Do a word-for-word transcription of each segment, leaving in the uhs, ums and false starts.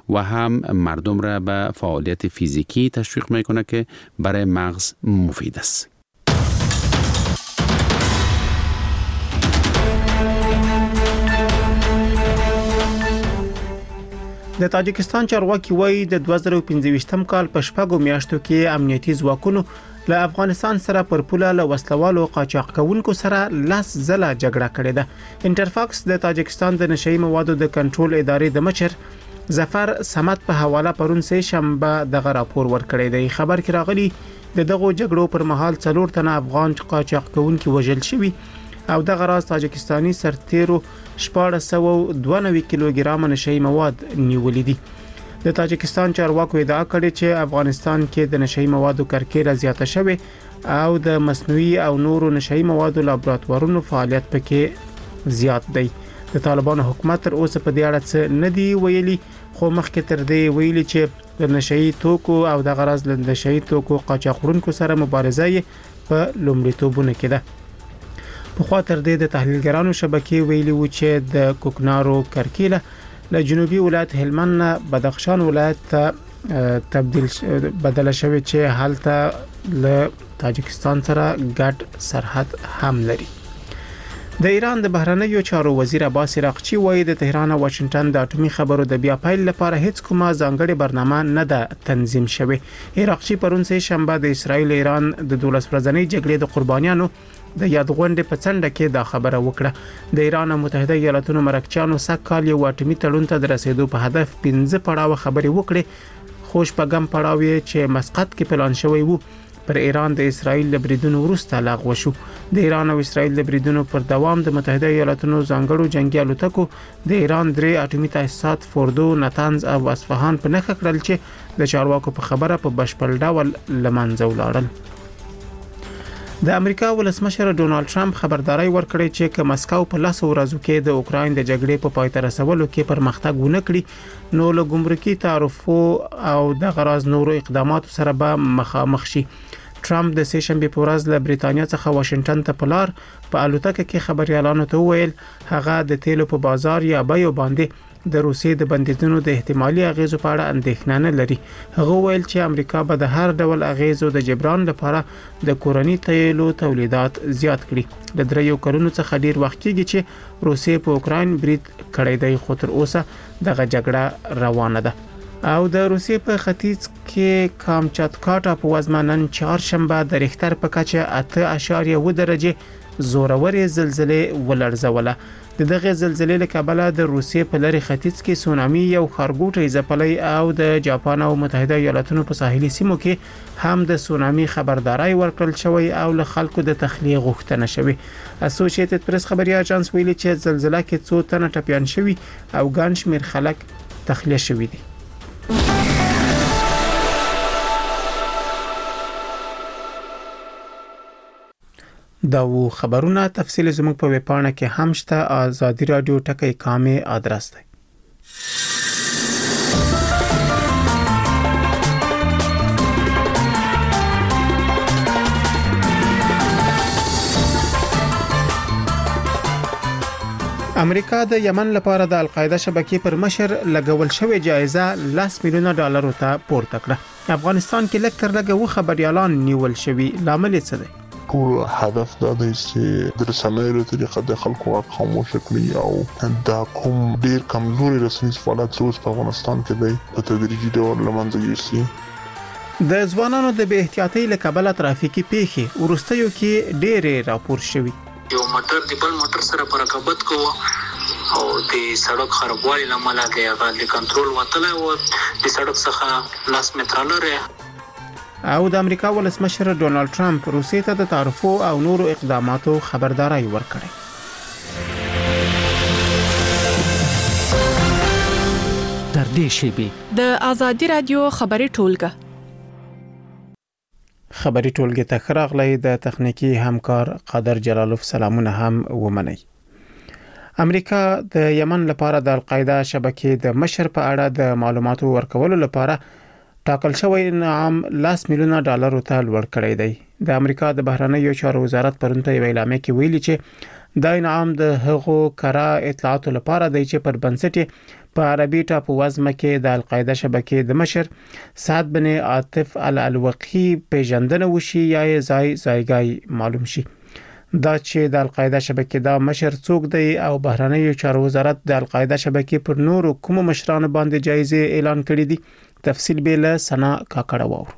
و هم مردم را به فعالیت فیزیکی تشویق میکنه که برای مغز مفید است. د تاجکستان چارواکي وایي د دوه زره او پنځه کال په شپږو میاشتو کې امنیتي ځواکونو له افغانستان سره پر پوله له وسلوالو قاچاق کوونکو سره لاس زله جګړه کړې ده. انټرفاکس د تاجکستان د نشئی موادو د کنټرول ادارې د مشر ظفر سمت په حواله پرون سه شنبه دغه راپور ورکړی دی. خبر کې راغلی د دغه جګړو پر مهال څلور تنه افغان قاچاق کوونکي وژل شوي او دغه راز تاجکستاني سرتیرو شپږ سوه او دوه نوي کیلوګرام نشئی مواد نیولې دي. د تاجکستان چارواکو ادعا کړې چې افغانستان کې د نشئی موادو کرکیله زیاته شوه او د مصنوعي او نورو نشئی موادو لابراتوارونو فعالیت پکې زیات دی. د طالبانو حکومت تر اوسه په دې اړه څه نه دی ویلي، خو مخکې تر دې ویلي چې د نشئی توکو او د غرض له نشئی توکو قاچاقونکو سره مبارزه یې په لومړیتوبونه کې ده. په خوا تر دې د تحلیلګرانو شبکې ویلي و چې د کوکنارو کرکیله له جنوبي ولایت هلمند نه بدخشان ولایت ته تبدیل بدل شوی چې حالته له تاجکستان سره ګډ سرحد هم لري. د ایران د بهرنیو چارو وزیر عباس عراقچی وایي د تهران او واشنگټن د اټومي خبرو د بیا پیل لپاره هیڅ کومه ځانګړې برنامه نه ده تنظیم شوې. عراقچی پرون سه شنبه د اسرایل ایران د دولس ورځنۍ جګړې د قربانیانو د یادغونډې په څنډه کې دا خبره وکړه. د ایران او متحده ایالاتونو مرکچیانو سږ کال یو اټومي تړون ته د رسیدو په هدف پنځه پړاو خبرې وکړې، خو شپږم پړاو چې مسقط کې پلان شوی وو پر ایران د اسرایل له بریدونو وروسته لغوه شو. د ایران او اسرایل د بریدونو پر دوام د متحده ایالاتونو ځانګړو جنگي الوتکو د ایران درې اټومي تاسیسات فوردو، نتنز او اصفهان په نښه کړل چې د چارواکو په خبره په بشپړ ډول لمنځه ولاړل. د امریکا ولسمشر ډونالد ټرمپ خبرداري ورکړې چې که مسکو په لاس ورځو کې د اوکراین د جګړې په پای ته رسولو کې پرمختګ ونه کړي نو له ګمرکي تعرفو او د غراض نورو اقداماتو سره به مخامخ شي. ټرمپ د سه شنبه په ورځ له بریتانیا څخه واشنگټن ته پلار په الوتکه کې خبريالانو ته وویل هغه د تیلو په بازار یا بیو باندې د روسیې د بندیدونو د احتمالي اغیزو په اړه اندېښنه نه لري. هغه ویل چې امریکا به د هر ډول اغیزو د جبران لپاره د کورني تیلو تولیدات زیات کړي. د دریو کلونو څخه ډیر وخت کېږي چې روسیې په اوکراین برید کړی دی، خو تر اوسه دغه جګړه روانه ده. او د روسیې په ختیځ کې کامچاتکا ټاپو وزمه نن چهارشنبه د ریختر په کچه اته اعشاریه اووه درجه زورورې زلزلې ولړزوله. د دغه زلزلې له کبله د روسیې په لری ختیځ کې سونامي یو خارګوټی ځپلې او د جاپان او متحده ایالاتونو په ساحلي سیمو کې هم د سونامي خبرداري ورکړل شوی او له خلکو د تخلیه غوښتنه شوی. اسوسییټډ پریس خبري اژانس ویلي چې زلزلہ کې څو تنه ټپيان شوی او ګڼ شمېر خلک تخلیه شوی دي. دا و خبرونه تفصیل زموږ په ویبپاڼه کې هم شته. آزادی رادیو ټکی کامه آدرس دی. امریکا د یمن لپاره د القاعده شبکې پر مشر لګول شوې جایزه لس میلیونه ډالر ته پورته کړه. افغانستان کې لکتر لګو خبريالان نیول شوی، لامل څه دی؟ ټول هدف دا دی چې د رسنیو طریقه د خلکو خاموش کړي او دا کوم ډیر کمزوري رسنیز فعالیت څه په افغانستان کې دی په تدریجي ډول لمنځه یوسي. د ځوانانو د بے احتیاطۍ له کبله ترافیکي پیښې ورستیو کې ډېرې راپور شوي. یو موټر د بل موټر سره په رقابت کوو او د سړک خرابوالي لامل د هغه د کنټرول وتلای او د سړک څخه لاس متره لري. او د امریکا ولسمشر ډونالد ټرمپ روسیې ته د تعرفو او نورو اقداماتو خبرداري ورکړه. تر دې شیبې د آزادی رادیو خبري ټولګه خبري ټولګه ته خراغلی د تخنیکی همکار قادر جلالوف سلامونه هم ومني. امریکا د یمن لپاره د القاعده شبکې د مشر په اړه د معلوماتو ورکولو لپاره ټاکل شوی انعام لس میلیونه ډالر ته لوړ کړی دی. د امریکا د بهرنیو چارو وزارت پرون ته ویلامه کې ویلي چې دا انعام د هغو کارا اطلاعاتو لپاره دی چې پر بنسټ په عربي ټاپو وزمه کې د القاعده شبکې د مشر سعد بن عاطف الالوقي پیژندنه وشي یا ځای ځایګای معلوم شي. دا چې د القاعده شبکې دا مشر څوک دی او بهرنیو چارو وزارت د القاعده شبکې پر نورو کوم مشرانو باندې جایزه اعلان کړې دي. تفصیل به له سنا کاکړه وورو.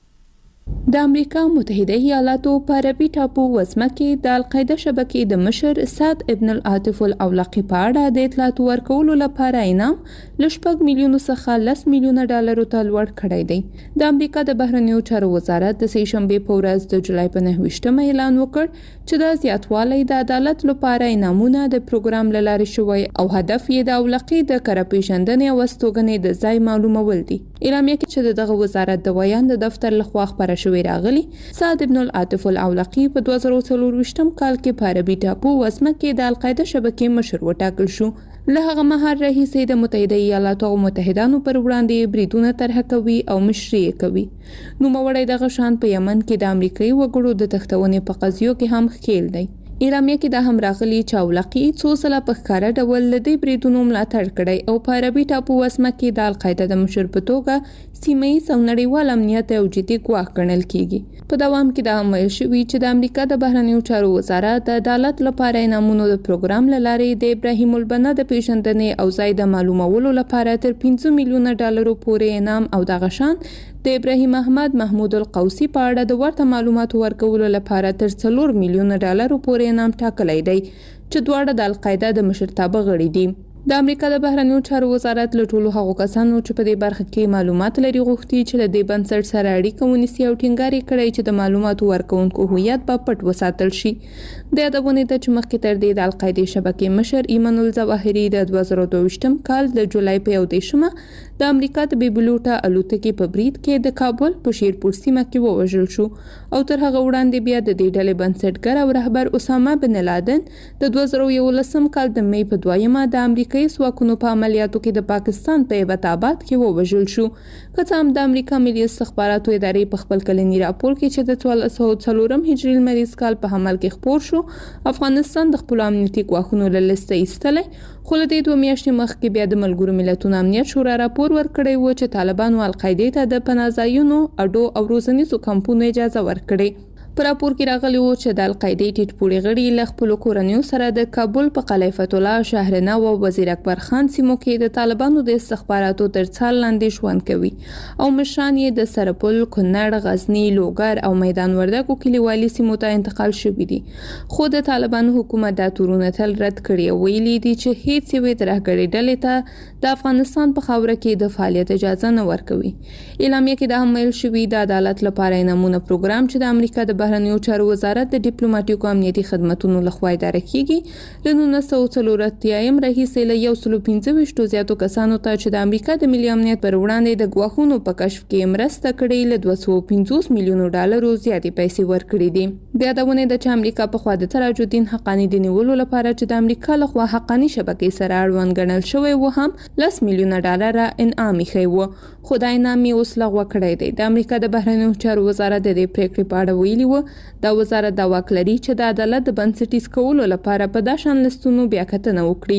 د امریکا متحده ایالاتو په عربي ټاپو وزمه کې د القاعده شبکې د مشر سعد ابن العاطف الاولاقي په اړه د اطلاعات ورکولو لپاره انعام لشپږ میلیونو څخه لس میلیونه ډالرو ته لوړ کړی دی. د امریکا د بهرنیو چارو وزارت د سې شنبې په ورځ د جولای په نهه ویشتمه اعلان وکړ چې د زیاتوالی د عدالت لپاره انعامونه د پروګرام لارې شوی او هدف یې د اولاقي د کره پیژندنې او استوګنې د ځای معلومول دي. اعلامیه کې چې دغه وزارت د ویان د دفتر لخوا خبر شوی راغلی سعد ابن العاطف الاولاقي په دوه زره څلور کال کې په عربي ټاپو وزمه کې د القاعده شبکې مشر وټاکل شو. له هغه مهال راهیسې د متحده ایالاتو او متحدانو پر وړاندې بریدونه طرح کوي او مشري کوي. نوموړی دغه شان په یمن کې د امریکایي وګړو د تښتونې په قضیو کې هم ښکیل دی. اعلامیه کې دا هم راغلی چې اولاقي څو ځله په ښکاره ډول له دې بریدونو ملاتړ کړی او په عربي ټاپو وزمه کې د القاعده د مشر په توګه سیمه ییز او نړیوال امنیت او جدي ګواښ ګڼل کیږي. په دوام کې دا هم ویل شوي چې د امریکا د بهرنیو چارو وزارت د عدالت لپاره انعامونو د پروګرام له لارې د ابراهیم البنا د پیژندنې او ځای د معلومولو لپاره تر پنځه میلیونه ډالرو پورې انعام او دغه شان د ابراهیم احمد محمود القوسی په اړه د ورته معلوماتو ورکولو لپاره تر څلور میلیونه ډالرو پورې انعام ټاکلی دی چې دواړه د القاعده د مشرتابه غړي دي. د امریکا د بهرنیو چارو وزارت له ټولو هغو کسانو چې په دې برخه کې معلومات لري غوښتي چې له دې بنسټ سره اړیکه ونیسي او ټینګار کړي چې د معلوماتو ورکوونکو هویت به پټ وساتل شي. د یادونه ده چې مخکې تر دې د القاعده شبکې مشر ایمن الظواهري د دوه زره دوه کال د جولای په یو دیشمه د امریکا د بیبلوټا الوتکې په برید کې د کابل په شیرپور سیمه کې ووژل شو او تر هغه وړاندې بیا د دې ډلې بنسټګر او رهبر اسامه بن لادن د دوه زره یولسم کال د می په دویمه د امریکا ځواکونو په عملیاتو کې د پاکستان په ایبټاباد کې ووژل شو. که څه هم د امریکا ملي استخباراتو ادارې په خپل کلني راپور کې چې د څوارلس سوه څلورم هجري لمریز کال په حمل کې خپور شو افغانستان د خپل امنیتي ګواښونو له لسته ایستلی، خو له دې دوه میاشتې مخکې بیا د ملګرو ملتونو امنیت شورا راپور ورکړی و چې طالبانو القاعدې ته د پناه ځایونو اډو او روزنیزو کمپونو اجازه ورکړې. په راپور کې راغلی و چې د القاعدې ټیټ پوړي غړي له خپلو کورنیو سره د کابل په قلعه فتح الله، شهرنه او وزیر اکبر خان سیمو کې د طالبانو د استخباراتو تر څار لاندې ژوند کوي او مشران یې د سرپل، کونړ، غزنی، لوګر او میدان وردګو کلیوالي سیمو ته انتقال شوي دي. خو د طالبانو حکومت دا تورونه تل رد کړي او ویلي دي چې هیڅ یوې ترهګرې ډلې ته د افغانستان په خاوره کې د فعالیت اجازه نه ورکوي. اعلامیه کې دا هم ویل شوي د عدالت لپاره انعامونه پروګرام چې د امریکا د بهرنیو چارو وزارت د ډیپلوماټیکو امنیتي خدماتو لخوا اداره کیږي له نولس سوه څلور اتیایم راهیسې له یو سل پنځه ویشتو زیاتو کسانو ته چې د امریکا د ملي امنیت پر وړاندې د ګواښونو په کشف کې مرسته کړې له دوه سوه پنځوس میلیونو ډالرو زیاتې پیسې ورکړې دي. د یادونې ده چې امریکا په خوا د تراج الدین حقانی د نیولو لپاره چې د امریکا لخوا حقانی شبکې سره اړوند ګڼل شوی و هم لس میلیونه ډالر انعام یې و، خو دا انعام یې اوس لغوه کړی دی. د امریکا د بهرنیو چارو وزارت د دې پریکړې په اړه ویلي و دا وزارت دا واک لري چې د عدالت د بنسټیز کولو لپاره په دا شان لستونو بیا کتنه وکړي.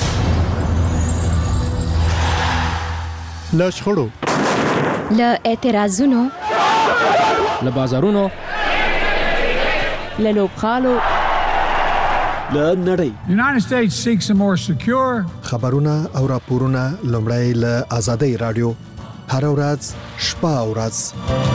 له شخړو، له اعتراضونو، له بازارونو، له لوبخالو، له نړۍ United States seeks a more secure خبرونه او راپورونه لومړی له آزادۍ رادیو هر ورځ شپه او ورځ.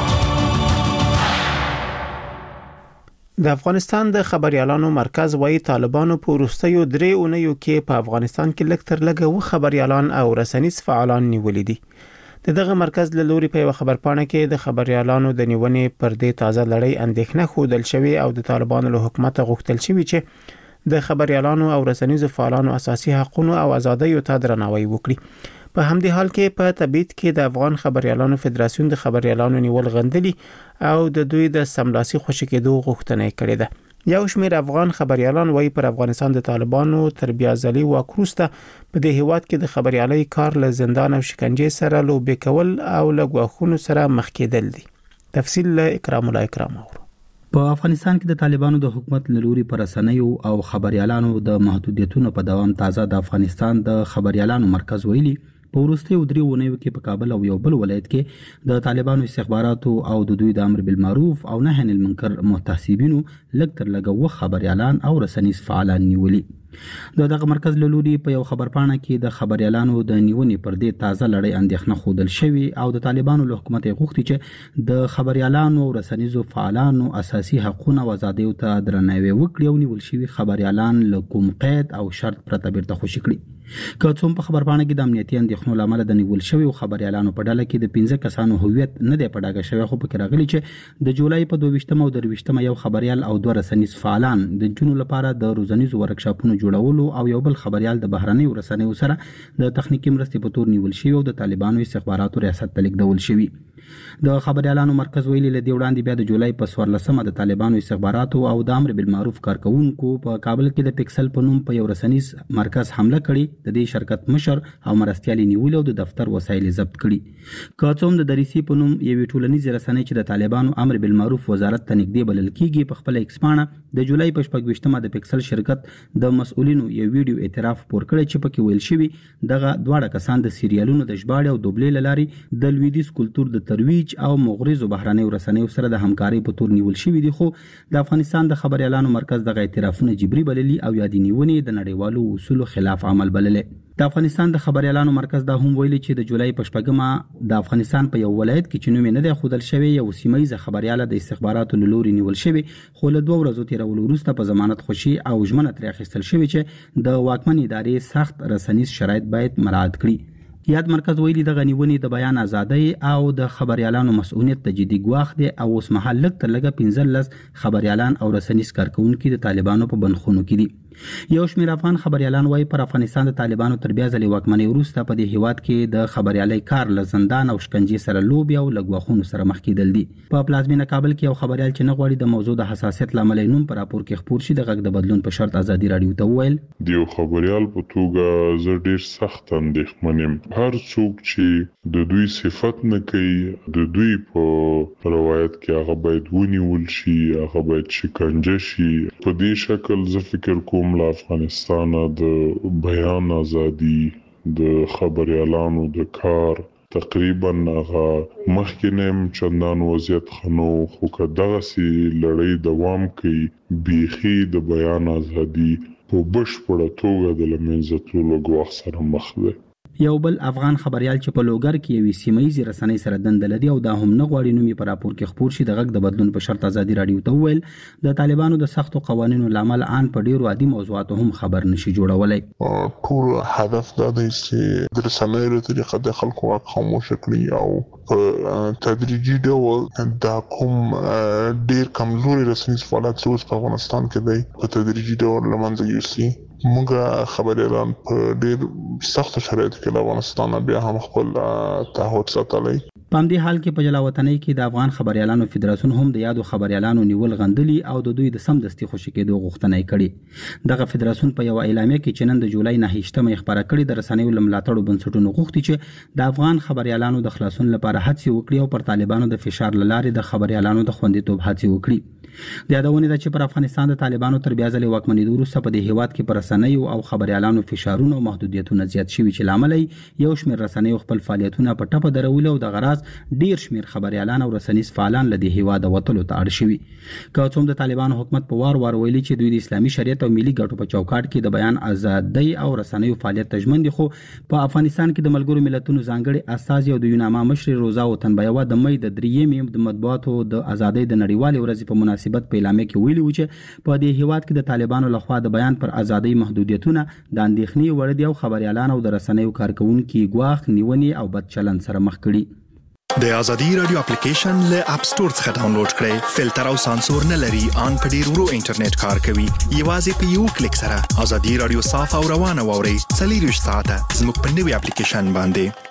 د افغانستان د خبريالانو مرکز وايي طالبانو په وروستیو درې اونیو کې په افغانستان کې لږ تر لږه و خبريالان او رسنیز فعالان نیولې دي. دغه مرکز له لوري په خبرپاڼه کې د خبريالانو د نیونې پر دې تازه لړۍ اندېښنه خوندل شوی او د طالبانو له حکومت غوښتل شوی چې د خبريالانو او رسنیز فعالانو اساسي حقوقو او ازادیو ته درناوی وکړي. په همدې حال کې په تبعید کې د افغان خبريالانو فدراسیون د خبريالانو نیول غندلي او د دوی د سملاسي خوشی کېدو غوښتنه کړې ده. یو شمېر افغان خبريالان وايي پر افغانستان د طالبانو تربیه ځلي واکروسته په دې هیواد کې د خبريالۍ کار له زندان او شکنجې سره لوبې کول او له غواخونو سره مخ کېدل دي. تفصیل له اکرام الله اکرام اورو. په افغانستان کې د طالبانو د حکومت لوري پر رسنیو او خبريالانو د محدودیتونو په دوام تازه د افغانستان د خبريالانو مرکز ویلي په وروستیو درې اونیو کې په کابل او یو بل ولایت کې د طالبانو استخباراتو او د دوی د امر بالمعروف او نهي عن المنکر متحسبینو لږ تر لږه وخت خبريالان او رسنیز فعالان نیولي. د دغه مرکز له لوري په یو خبرپاڼه کې د خبريالانو د نیونې پر دې تازه لړۍ اندېښنه ښودل شوې او د طالبانو له حکومت غوښتي چې د خبريالانو او رسنیزو فعالانو اساسي حقوقونه او ازادیو ته درناوی وکړي او نیول شوي خبريالان له کوم قید او شرط پرته بیرته خوشي کړي. که څوم په خبرپاڼه کې د امنیتي اندېښنو له امله د نیول شوي خبريالانو په ډله کې د پنځه کسانو هویت نه دی په ډاګه شوی، خو پکې راغلي چې د جولای په دوه ویشتمه او درې ویشتمه یو خبريال او دوه رسنیز فعالان د جنونو لپاره د روزنیزو ورکشاپونو جوړولو او یو بل خبريال د بهرنیو رسنیو سره د تخنیکی مرستې په تور نیول شوی او د طالبانو استخباراتو ریاست ته لیږدول شوی. د خبريالانو مرکز ویلي له دې وړاندې بیا د جولای په څوارلسمه د طالبانو استخباراتو او د امر بالمعروف کارکونکو په کابل کې د پکسل په نوم په یو رسنیز مرکز حمله کړې. د دې شرکت مشر او مرستيالي نیول او د دفتر وسایل ضبط کړي. که څوم د دریسي په نوم یو ټولنیز رسنۍ چې د طالبانو امر بالمعروف وزارت ته نږدې بلل کیږي په خپل ایکسپانه د جولای په شپږ ویشتمه د پکسل شرکت د مسؤلینو یو ویډیو اعتراف پور کړی چې پکې ویل شوی دغه دواړه کسان د سیریالونو د ژباړې او دوبلې لاري د لویدیز کلچر د ترویج او مغرضو بهرنیو رسنیو سره د همکاري په تور نیول شوی دي. خو د افغانستان د خبريالانو مرکز دغه اعترافونه جبري بللي او یادي نیونې د نړیوالو اصولو خلاف عمل بللې. د افغانستان د خبريالانو مرکز دا هم ویلي چې د جولای په شپږمه د افغانستان په یو ولایت کې چې نوم نه دی ښودل شوی یو سیمایي خبرياله د استخباراتو لوري نیول شوی، خو له دوه ورځو تیرولو وروسته په ضمانت خوشي او ژمنه ترې اخیستل شوی چې د واکمن ادارې سخت رسنیز شرایط باید مراعات کړي. یاد مرکز ویلي د غنیونی د بیان ازادۍ او د خبريالانو مسؤلیت ته جدي ګواښ دی او اوس مهال لږ تر لږه پنځه لس خبريالان او رسنیز کارکونکي د طالبانو په بندخونو کې دي. یو شمېر افغان خبريالان وايي پر افغانستان د طالبانو تر بیا ځلې واکمنۍ وروسته په دې هیواد کې د خبريالۍ کار له زندان او شکنجې سره لوبي او لګواخونو سره مخ کېدل دي. په پلازمینه کابل کې یو خبريال چې نه غواړي د موضوع د حساسیت لامل نوم پر راپور کې خبر شي د غږ د بدلون په شرط ازادي رادیو ته وویل د یو خبريال په توګه زه ډیر سخت اندېښمن یم. هر څوک چې د دوی صفت نه کوي د دوی په روایت کې هغه باید ونیول شي، هغه باید شکنجه شي. په دې شکل زه فکر کوم له افغانستان د بیان ازادي د خبريالانو د کار تقریبا هغه مخکینم چندان وضعیت خنو، خو که دغسې لړۍ دوام کوي بیخي د بیان ازادي په بشپړه توګه د له منځه تللو ګواښ سره مخ دی. یو بل افغان خبريال چې په لوګر کې یوې سیمایي رسنۍ سره دنده لري او دا هم نه غواړي نوم یې په راپور کې خبر شي د غږ د بدلون په شرط ازادي رادیو ته وویل د طالبانو د سختو قوانینو لامل ان په ډیرو عادي موضوعاتو هم خبر نشي جوړولای. ټول هدف دا دی چې د رسنۍ له طریقه د خلکو واک خاموش کړي او په تدریجي ډول دا کوم ډیر کمزوري رسنیز فعالیت چې اوس په افغانستان کې دی په تدریجي ډول له منځه یوسي. موږ خبريالان په ډیر سخت شرایطو کې له افغانستان بیا هم خپل تعهد ساتلی. په همدې حال کې په جلاوطنۍ کې د افغان خبريالانو فدراسیون هم د یادو خبريالانو نیول غندلي او د دوی د سمدستي خوشي کېدو غوښتنه کړې. دغه فدراسیون په یو اعلامیه کې چې نن د جولای نه هیڅمه خبره کړې د رسنیو لملاتړو بنسټونو غوښتي چې د افغان خبريالانو د خلاصون لپاره هڅې وکړي او پر طالبانو د فشار لارې د خبريالانو د خوندیتوب هڅې وکړي. د یادونه ده چې پر افغانستان د طالبانو تر بیا ځلې واکمنۍ وروسته په دې هیواد کې پر رسنیو او خبريالانو فشارونه او محدودیتونه زیات شوي چې لامل یو شمېر رسنیو خپل فعالیتونه په ټپه درول او د غراض ډیر شمېر خبريالان او رسنیز فعالان له دې هیواد وتلو ته اړ شوي. که څوم د طالبانو حکومت په وار وار ویلي چې دوی د اسلامي شریعت او ملي ګټو په چوکاټ کې د بیان ازادۍ او رسنیو فعالیت ته ژمن دي، خو په افغانستان کې د ملګرو ملتونو ځانګړي استازي او د یوناما مشر روزا وطنبیوه د مې د دریمې د مطبوعاتو د ازادۍ د نړیوالې ورځې په مناسبت په اعلامیه کې ویلي و چې په دې هیواد کې د طالبانو لخوا د بیان پر ازادۍ محدودیتونه د اندېښنې وړ دي او خبريالان او د رسنیو کارکونکو ګواښ نیونې او بد چلند سره مخ کړي. د ازادي رادیو اپلیکیشن له اپ سٹور څخه ډاونلوډ کړئ. فلټر او سانسور نه لري، ان په ډیر ورو انټرنیټ کار کوي. یوازې په یو کلیک سره ازادي رادیو صاف او روانه ووري. څلور ساعته زموږ په نوي اپلیکیشن باندې.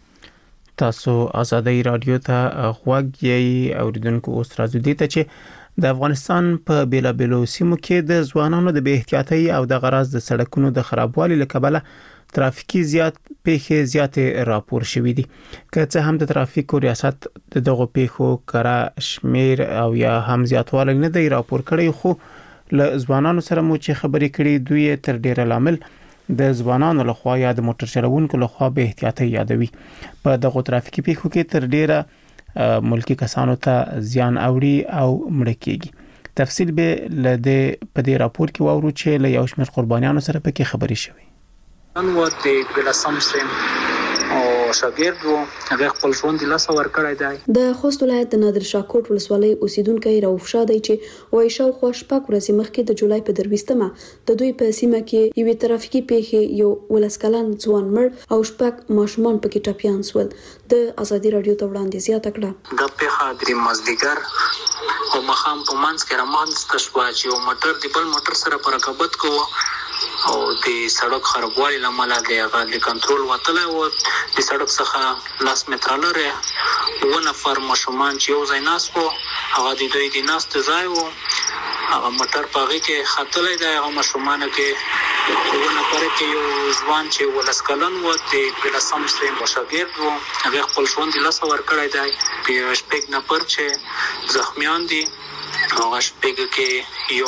تاسو ازادي رادیو ته غوږ یې اوریدونکو اوس راځو دي ته چې د افغانستان په بیلابیلو سیمو کې د ځوانانو د بې احتیاطۍ او د غراض د سړکونو د خرابوالي لکبله ترافیکي زیات پیښې زیاتې راپور شوې دي. که څه هم د ترافیکو ریاست د دغه پیښو کره شمیر او یا هم زیاتوالی نه دی راپور کړی، خو له ځوانانو سره مو چې خبرې کړې دوی تر ډیره لامل د ځوانانو لخوا یا د موټر چلوونکو لخوا به احتیاطي یادوي. په دغه ترافیکي پیښو کې تر ډیره ملکی کسانو ته زیان اوړي او مړه کیږي. تفصیل به لده په دې راپور کې واورو چې له یو شمېر قربانیانو سره پکې خبرې شوې. نن و د بلسم سیم او شاګرد وو هغه خپل ژوند د لاسه ورکړی دی. د خوست ولایت د نادر شاه کوټ ولسوالۍ اوسیدونکو راوف شاه دی چې وایي شاوخوا شپږ ورځې مخکې د جولای په درویشتمه د دوی په سیمه کې یوې ترافیکي پیښې یو ولس کلن ځوان مړ او شپږ ماشومان پکې ټپیان شول. د ازادي رادیو ته وړاندې زیاته کړه د پیښه د مازدیګر او مخام په منځ کې رامنځته شوه چې یو موټر د بل موټر سره په رقابت کوه او د سړک خرابوالي لامل د هغه د کنټرول وتلی و. د سړک څخه لاس متره لرې اووه نفر ماشومان چې یو ځای ناست وو، هغه د دوی د ناست ځای و، هغه موټر په هغې کې ختلی دی. هغه ماشومانو کې اووه نفره کې یو ځوان چې اوولس کلن و د بلسم سیم شاګرد و، هغې خپل ژوند د لاسه ورکړی دی. شپږ نفر چې زخمیان دي هغه شپږ کې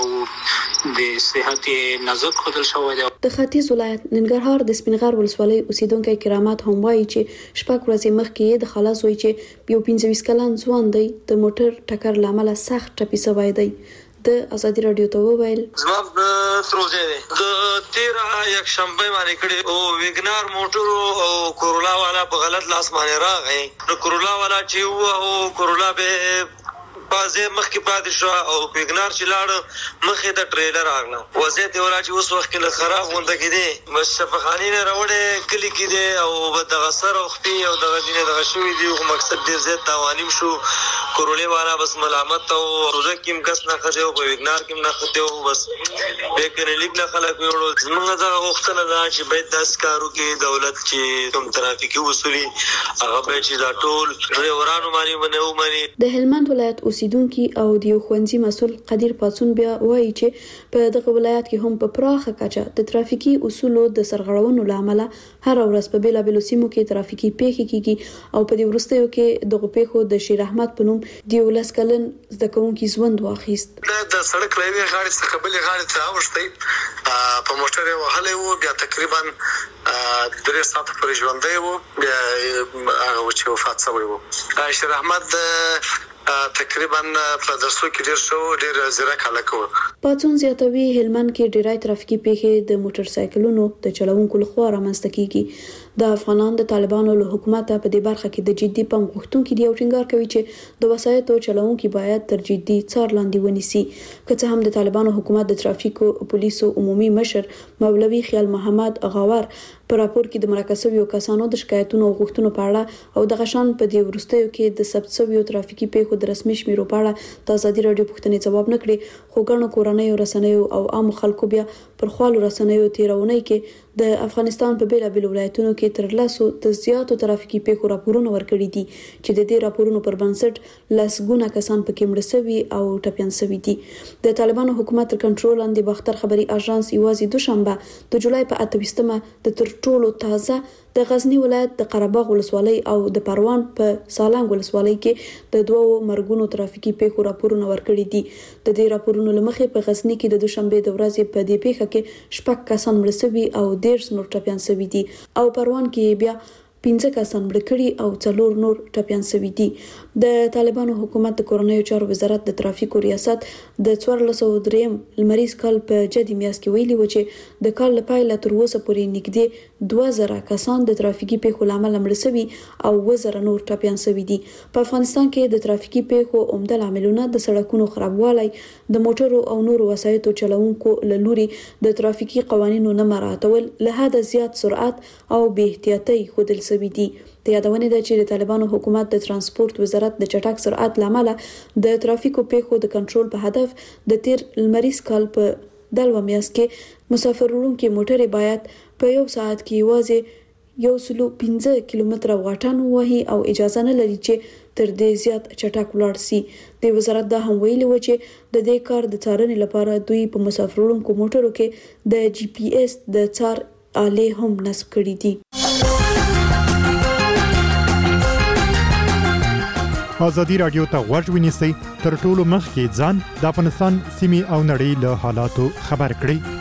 یو د صحت نازک ښودل شوی دی. د ختیځ ولایت ننګرهار د سپینغر ولسوالۍ اوسیدونکو کرامات هم وایي چې شپږ ورځې مخکې د خلاص وایي چې یو پنځه ویشت کلن ځوان دی د موټر ټکر لامل سخت ټپي شوی دی. د ازادي رادیو ته وویل زما د تروزه دی د تیرا یک شنبه باندې کړي او ویګنار موټر او کورولا والا په غلط لاس باندې راغی. نو کورولا والا چې او کورولا به بازه مخکې پاتې شو او ویګنار چې لاړ مخې ته ټریلر راغله. وضعیت یې ولا چې اوس وخت کې له خراب غونډه کې دی بس شفاخاني نه راوړې کلی کې دی او دغه سر او خپې او دغه دینه دغه شوې دی. خو مقصد ډېر زیات تاوانیم شو. کورولې والا بس ملامت او روزه کې کس نه خځه او ویګنار کې نه خته او بس لیکن لیک نه خلک وړو. زمونږ دا وختونه دا چې باید داس کارو کې دولت چې کوم ترافیکي اصول هغه به چې دا ټول ډرایورانو باندې ونه ومني. د هلمند ولایت اوسیدونکو او د یو ښوونځي مسول قدیر پاتون بیا وایي چې په دغه ولایت کې هم په پراخه کچه د ترافیکي اصولو د سرغړونو لامل هر ورځ په بیلابیلو سیمو کې ترافیکي پیښې کیږي او په دې وروستیو کې دغه پیښو د شیر احمد په نوم د ولس کلن زده کوونکي ژوند واخیست. د سړک لوي غاړې څخه بلې غاړې ته اوښتې په موټر وهلې وو. بیا تقریبا درې ساعته پورې ژوندی وو. بیا هغه چې وفات شوی وو. شیر احمد تقریبا په درسو کې ډیر شو ډیر زیرک هلک و. پاتون زیاتوي هلمند کې ډیری ترافیکي پیښې د موټر سایکلونو د چلوونکو لخوا رامنځته کیږي. د افغانان د طالبانو له حکومت په دې برخه کې د جدي پام غوښتونکو دی او ټینګار کوي چې د وسایطو چلوونکو باید تر جدي څار لاندې ونیسي. که څه هم د طالبانو حکومت د ترافیکو پولیسو عمومي مشر مولوي خیال محمد غاور په راپور کې د مرکه شویو کسانو د شکایتونو او غوښتنو په اړه او د غشان په دې وروستیو کې د ثبت شویو ترافیکي پیښو د رسمي شمیرو په اړه د ازادي رادیو پوښتنې ځواب نه کړي. خو ګڼو کورنیو رسنیو او عام خلکو بیا پر خپل رسنیو تیرونی کې د افغانستان په بیلابیلو ولایتونو کې تر لاسو د زیاتو ترافیکي پیښو راپورونه ورکړي دي چې د دې راپورونو پر بنسټ لاسګونه کسان پکې مړه شوي او ټپيان شوي دي. د طالبانو حکومت تر کنټرول لاندې باختر خبري اژانس یوازې دوشنبه د جولای په اته ویشتمه د تر ټولو تازه د غزنی ولایت د قرهباغ ولسوالۍ او د پروان په سالنګ ولسوالۍ کې د دوو مرګونو ترافیکي پیښو راپورونه ورکړي دي. د دې راپورونو لمخې په غزنی کې د دوشنبه د ورځې په دې پیښه کې شپږ کسان مړه شوي او ډېر نور ټپيان شوي دي او پروان کې بیا پنځه کسان مړه کړي او څلور نور ټپيان شوي دي. د طالبانو حکومت د کورنیو چارو وزارت د ترافیکو ریاست د څوارلس سوه دریم لمریز کال په جدي میاشت کې ویلي و چې د کال لپاره تر اوسه پورې نږدې دوه زره کسان د ترافیکي پیښو لامل مړه شوي او اووه زره نور ټپيان شوي دي. په افغانستان کې د ترافیکي پیښو عمده لاملونه د سړکونو خرابوالی، د موټرو او نورو وسایطو چلوونکو له لوري د ترافیکي قوانینو نه مراعاتول، له حده زیات سرعت او بې احتیاطۍ ښودل شوي دي. د یادونې ده چې د طالبانو حکومت د ترانسپورت وزارت د چټک سرعت لامل د ترافیکو پیښو د کنټرول په هدف د تیر لمریز کال په دلوه میاشت کې مسافر وړونکي موټرې باید په یو ساعت کې یوازې یو سلو پنځه کیلومتره واټن وهي او اجازه نه لري چې تر دې زیات چټک ولاړ شي. د وزارت دا هم ویلي و چې د دې کار د څارنې لپاره دوی په مسافروړونکو موټرو کې د جی پی ایس د څار آلې هم نصب کړي دي. ازادي رادیو ته غوږ ونیسئ، تر ټولو مخکې ځان د افغانستان سیمې او نړۍ له حالاتو خبر کړئ.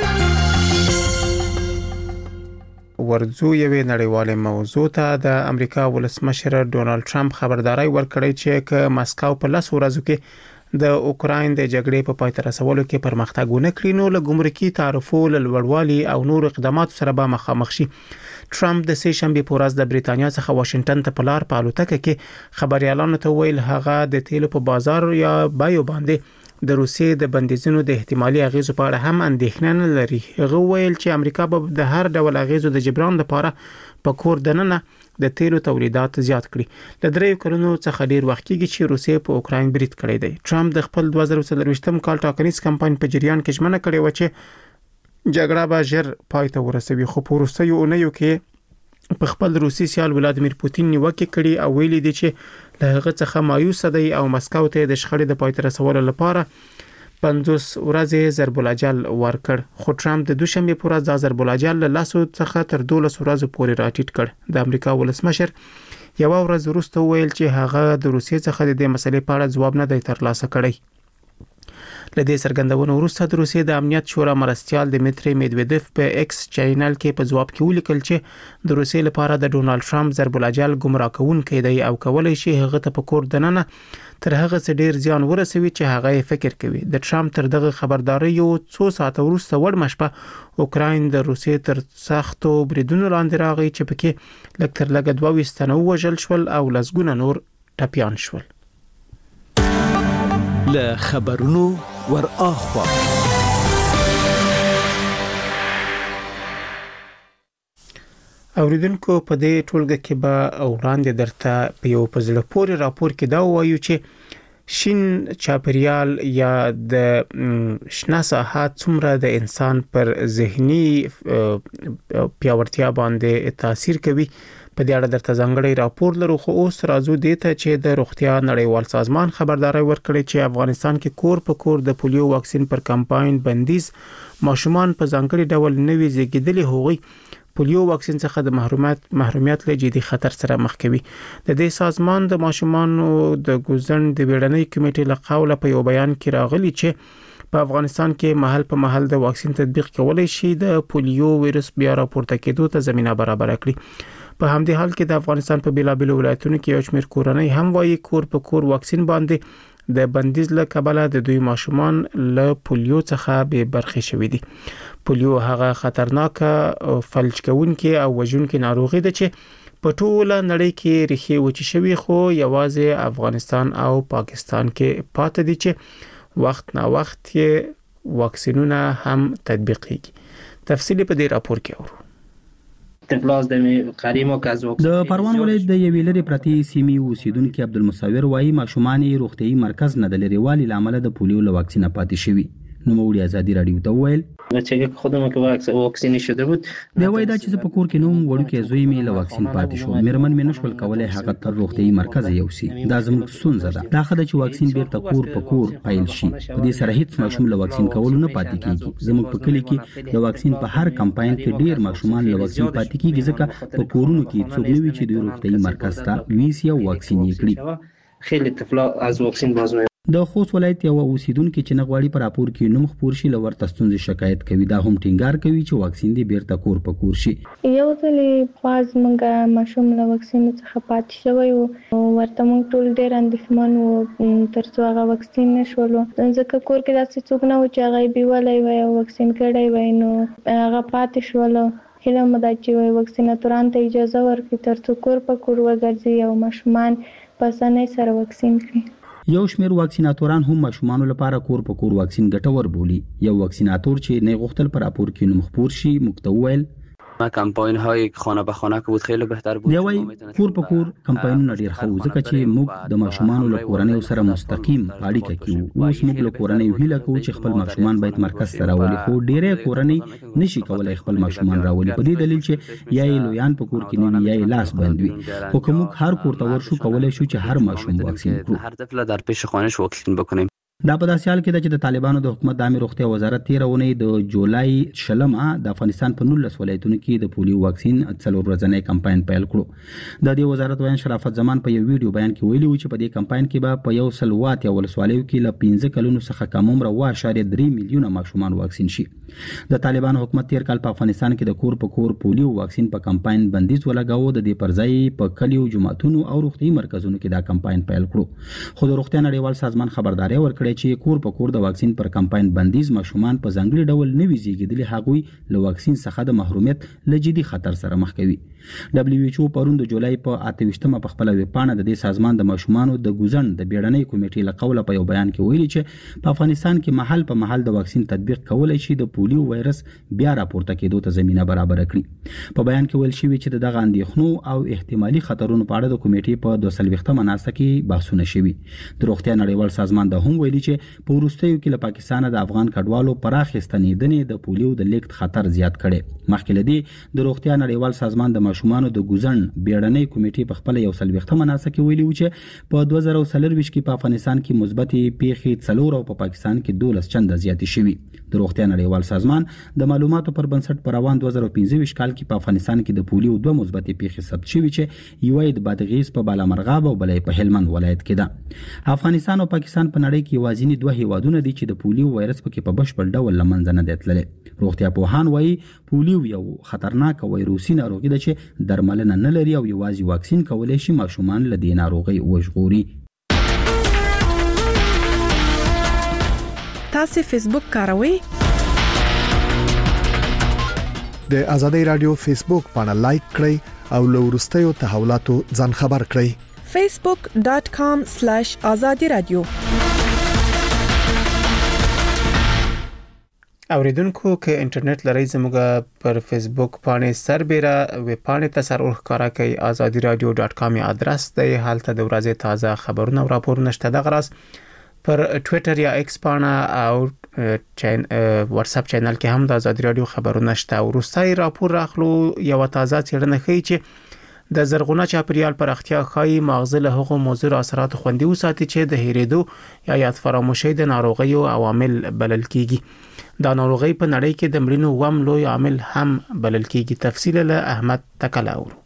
ورځو یوې نړیوالې موضوع ته د امریکا ولسمشر ډونالد ټرمپ خبرداري ورکړې چې ک مسکو په لاس ورځو کې د اوکراین د جګړې په پای ته رسولو کې پرمختګ ونه کړي نو له ګمرکي تعرفو لوړوالي او نور اقداماتو سره به مخامخ شي. ټرمپ د سه شنبه په ورځ د بریتانیا څخه واشنگټن ته په لار په الوتکه کې خبريالانو ته ویل هغه د تیلو په بازار یا بایو باندې د روسیې د بندیزونو د احتمالي اغیزو په اړه هم اندېښنه نه لري. هغه ویل چې امریکا به د هر ډول اغیزو د جبران لپاره په کور دننه د تیلو تولیدات زیات کړي. ل دریو کلونو څخه ډیر وخت کېږي چې روسیې په اوکراین برید کړی دی. ټرمپ د خپل دوه زره څلوېښتم کال ټاکنیز کمپاین په جریان کې ژمنه کړې و چې جګړه به ژر پای ته ورسوي، خو په وروستیو اونیو کې په خپل روسي سیال ولادمیر پوتین نیوکه کړې او ویلي دي چې له هغه څخه مایوس دی او مسکو ته د شخړې د پای ته رسولو لپاره پنځوس ورځې ضرب الاجل ورکړ. خو ټرمپ د دوشنبه پر ورځ د ضرب الاجل له لاسو څخه تر دولس ورځې پورې راټیټ کړ. د امریکا ولسمشر یو ورځ وروسته ویل چې هغه د روسیې څخه د دې مسلې په اړه ځواب نه دی ترلاسه کړی. لدې سرګندونو وروسته د روسیې د امنیت شورا مرستيال دمیتری میدویدف په ایکس چینل کې په ځواب کې ولیکل چې د روسیې لپاره د ډونالد ټرمپ ضرب الاجل گمراه کوونکی دی او کولای شي هغه ته په کور دننه تر هغه څه ډیر زیان ورسوي چې هغه یې فکر کوي. د ټرمپ تر دغه خبرداري یو څو ساعته وروسته وړ مشپه اوکراین د روسیې تر سختو بریدونو لاندې راغی چې پکې لږ تر لږه دوه ویشت وژل شول او لسګونه نور ټپيان شول. له خبرونو ور اخوا اوریدونکو په دې ټولګه کې به وړاندې درته په یو پزله پورې راپور کې دا وایو چې شین چاپریال یا د شنه ساحه څومره د انسان پر ذهني پیاوړتیا باندې تاثیر کوي. په دې اړه درته ځانګړی راپور لرو، خو اوس راځو دې ته چې د روغتیا نړیوال سازمان خبرداري ورکړي چې افغانستان کې کور په کور د پولیو واکسین پر کمپاین بندیز ماشومان په ځانګړي ډول نوي زیږیدلي هغوی پولیو واکسین څخه د محرومیت محرومیت له جدي خطر سره مخ کوي. د دې سازمان د ماشومانو د ګوزن د ویډنۍ کمیټې له قوله په یو بیان کې راغلي چې په افغانستان کې محل په محل د واکسین تطبیق کولای شي د پولیو وایرس بیا راپورته کېدو ته زمينه برابر کړي. په همدې حال کې د افغانستان په بیلابیلو ولایتونو کې یو شمېر کورنۍ هم وايي کور په کور واکسین باندې د بندیز له کبله د دوی ماشومان له پولیو څخه به برخې شوي دي. پولیو هغه خطرناکه فلج کوونکې او وژونکې ناروغي ده چې په ټوله نړۍ کې ریښې وچې شوي، خو یوازې افغانستان او پاکستان کې پاتې دي چې وخت نا وخت یې واکسینونه هم تطبیقېږي. تفصیل په دې راپور کې اورو. د پروان ولایت د یوې لرې پرتې سیمې اوسیدونکو عبدالمصور وایي ماشومان یې روغتيایي مرکز نه د لريوالي لامل د پولیو له واکسینه پاتې شوي. نو موړي ازادي رادیو ته ویل چې خودمو کې واکسین شوه بود دا وای دا چې په کور کې نوم وړو کې زوی مې له واکسین پاتې شو، مېرمن مې نشول کولای هغه تر روغتيایي مرکز یوسي. دا زموږ ستونزه ده. دا خدای چې واکسین بیرته کور په کور پایل شي. په دې سره هیڅ ماشوم له واکسین کولو نه پاتې کیږي. زموږ په کلی کې د واکسین په هر کمپاین کې ډیر ماشومان له واکسین پاتې کیږي ځکه په کورونو کې څوک نه وي چې د روغتيایي مرکز ته ویسي او واکسین یې کړي. خیلی طفلا از واکسین باز نه د خوست ولایت یو اوسیدونکو چې نغواړي پر راپور کې نوم خپور شي لور تستونز شکایت کوي. دا هم ټینګار کوي چې واکسین دی بیرته کور په کور شي. یو ځل پاز منګه ماشوم له واکسین څخه پاتې شوی او ورته موږ ټول ډیر اندېښمن وو ترڅو هغه واکسین نشولو، ځکه کور کې داسې څوک نه و چې هغه بیولای وای او واکسین کړی وای، نو هغه پاتې شولو. هله مدا چې واکسیناتوران ته اجازه ورکړي ترڅو کور په کور وګرځي او ماشومان په اسانۍ سره واکسین کړي. یو شمېر واکسیناتوران هم ماشومانو لپاره کور په کور واکسین ګټور بولي. یو واکسیناتور چې نه غوښتل پر راپور کې نوم خپور شي مکتوول کمپاین های خانه به خانه که بود خیلی بهتر بود. دی وای کور په کور کمپاینونه ډیر ښه ځکه چې موږ د ماشومانو له کورنۍ سره مستقیم اړیکه کوو. اوس موږ له کورنۍ هیله کوو چې خپل ماشومان باید مرکز ته راولي، خو ډیره کورنۍ نشي کولای خپل ماشومان راولي په دې دلیل چې یا یې لویان په کور کې نه وي یا یې لاس بند وي. خو که موږ هر کور ته ورشو کولای شو چې هر ماشوم واکسین کړو. هر طفل در پیش خانه‌اش واکسین بکنیم. دا په داسې حال کې ده چې د طالبانو د حکومت د عامه روغتیا وزارت تیره اونۍ د جولای شلمه د افغانستان په نولس ولایتونو کې د پولیو واکسین څلور ورځنی کمپاین پیل کړو. د دې وزارت وایي شرافت زمان په یو ویډیو بیان کې ویلي و چې په دې کمپاین کې به په یو سل وات یا ولسوالیو کې له پنځه کلونو څخه کم عمره اوه اعشاریه درې میلیونه ماشومان واکسین شي. د طالبانو حکومت تیر کال په افغانستان کې د کور په کور پولیو واکسین په کمپاین بندیز ولګاوه. د دې پر ځای په کلیو، جماعتونو او روغتي مرکزونو کې دا کمپاین پیل کړو. خو د روغتیا نړیوال سازمان خبرداري ورکړې چې کور په کور د واکسین پر کمپاین بندیز ماشومان په ځانګړي ډول نوي زیږیدلي هغوی له واکسین څخه د محرومیت له جدي خطر سره مخ کوي. دبليو ایچ او پرون د جولای په اته ویشتمه په خپل ویبپاڼه د دې سازمان د ماشومانو د ګوزن د بیړنۍ کمیټې له قوله په یو بیان کې ویلي چې په افغانستان کې محل په محل د واکسین تطبیق کولای شي د پولیو وایرس بیا راپورته کېدو ته زمينه برابر کړي. په بیان کې ویل شوی چې دغه اندېښنو او احتمالي خطرونو په اړه د کمیټې په دوه څلوېښتمه ناسته کې بحثونه شوي. د روغتیا نړیوال سازمان د هم ویلي چې په وروستیو کې له پاکستان د افغان کډوالو پراخ ستنېدنې د پولیو د لیږد خطر زیات کړي. مخکې له دې د روغتیا نړیوال سازمان د ماشومانو د ګوزن بیړنۍ کمیټې په خپل یو څلوېښتمه ناسته کې ویلي و چې په دوه زره څلرویشت کې په افغانستان کې مثبتې پیښې څلور او په پاکستان کې دولس چنده زیاتې شوي. د روغتیا نړیوال سازمان د معلوماتو پر بنسټ په روان دوه زره پنځه ویشت کال کې په افغانستان کې د پولیو دوه مثبتې پیښې ثبت شوي چې یوه یې د بادغیس په بالامرغاب او بله په هلمند ولایت کې ده. افغانستان او پاکستان په نړۍ کې یوازینی دوه هیوادونه دي چې د پولیو وایرس پکې په بشپړ ډول له منځه نه دی تللی. روغتیا پوهان وایي پولیو یو خطرناک وایروسي ناروغي ده چې درملنه نه لري او یوازې واکسین کولای شي ماشومان له دې ناروغۍ وژغوري. تاسو فیسبوک کاروئ؟ د آزادۍ رادیو فیسبوک باندې لایک کړئ او له وروستیو تحولاتو ځان خبر کړئ. فیسبوک ډاٹ کام سلیش آزادي رادیو. اوریدونکو که انټرنیټ لرئ زموږ پر فیسبوک باندې سربېره ویب پاڼې ته سر ورښکاره کوي آزادي رادیو ډاٹ کام ادرس دی. هلته د ورځې تازه خبرونه او راپورونه شته. دغه راز پر ټوئیټر یا ایکس باندې او چین واتس اپ چینل کې هم د آزادي رادیو خبرونه شته. ورستای راپور راخلو یو تازه څېړنه ښیي چې د زرغونه چاپیریال پراختیا ښایي مغز له هغو موضوع اثرات خوندي وساتي چې د هېرېدو یا یاد فراموشي د ناروغیو عوامل بلل کیږي. دا ناروغي په نړۍ کې د مړینو وم لوی عامل هم بلل کیږي. تفصیل له احمد تکلا اورو.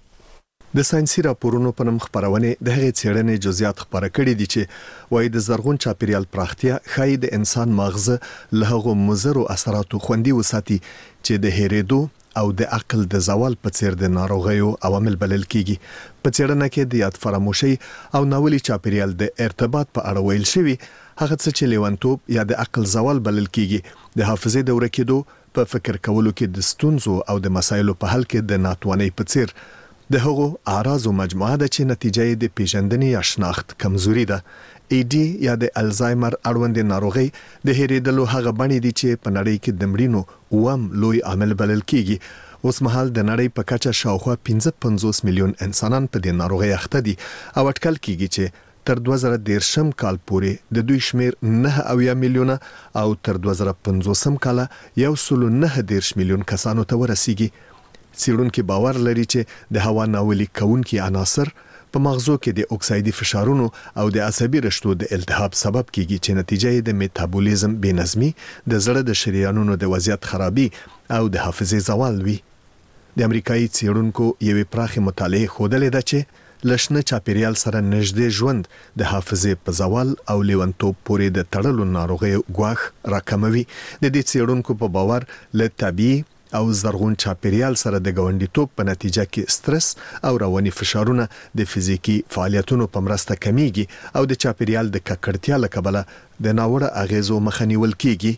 د ساينسي راپورونو په نوم خبرونه د هغې څېړنې جزئیات خبره کړي دي چې وایي د زرغون چاپیریال پراختیا ښایي د انسان مغز له هغو مضرو اثراتو خوندي وساتي چې د هېرېدو او د عقل د زوال په څیر د ناروغیو عوامل بلل کیږي. په څېړنه کې د یاد فراموشي او ناولي چاپیریال د ارتباط په اړه ویل شوی هغه څه چې لیونتوب یا د عقل زوال بلل کیږي د حافظې دوره کېدو په فکر کولو کې د ستونزو او د مسایلو په حل کې د ناتوانۍ په څیر د هغو اعراضو مجموعه ده چې نتیجه یې د پیژندنې یا شناخت کمزوري ده. ای ډي یا د الزایمر اړوند ناروغي د هېرېدلو هغه بڼې دي چې په نړۍ کې د مړینو وم لوی عامل بلل کیږي. اوس مهال د نړۍ په کچه شاوخوا پنځه پنځوس میلیون انسانان په دې ناروغي اخته دي او اټکل کیږي چې تر دوه زره دېرشم کال پورې د دوی شمیر نه اویا میلیونه او تر دوه زره پنځوسم کال یو سل نه دېرش میلیون کسانو ته ورسیږي. څېړونکي باور لري چې د هوا ناولي کوونکي عناصر په مغزو کې د اکسایدي فشارونو او د عصبي رشتو د التهاب سبب کیږي چې نتیجه یې د میټابولیزم بېنظمي، د زړه د شریانونو د وضعیت خرابي او د حافظې زوال وي. د امریکایي څېړونکو یوې پراخې مطالعې ښودلې ده چې لشنه چاپیریال سره نږدې ژوند د حافظې په زوال او لیونتوب پورې د تړلو ناروغیو ګواښ راکموي. د دې څېړونکو په باور له طبیعي او زرغون چاپیریال سره د ګاونډیتوب په نتیجه کې سترس او رواني فشارونه د فزیکی فعالیتونو په مرسته کمیږي او د چاپیریال د ککړتیا له کبله د ناوړه اغیزو مخه نیول کیږي.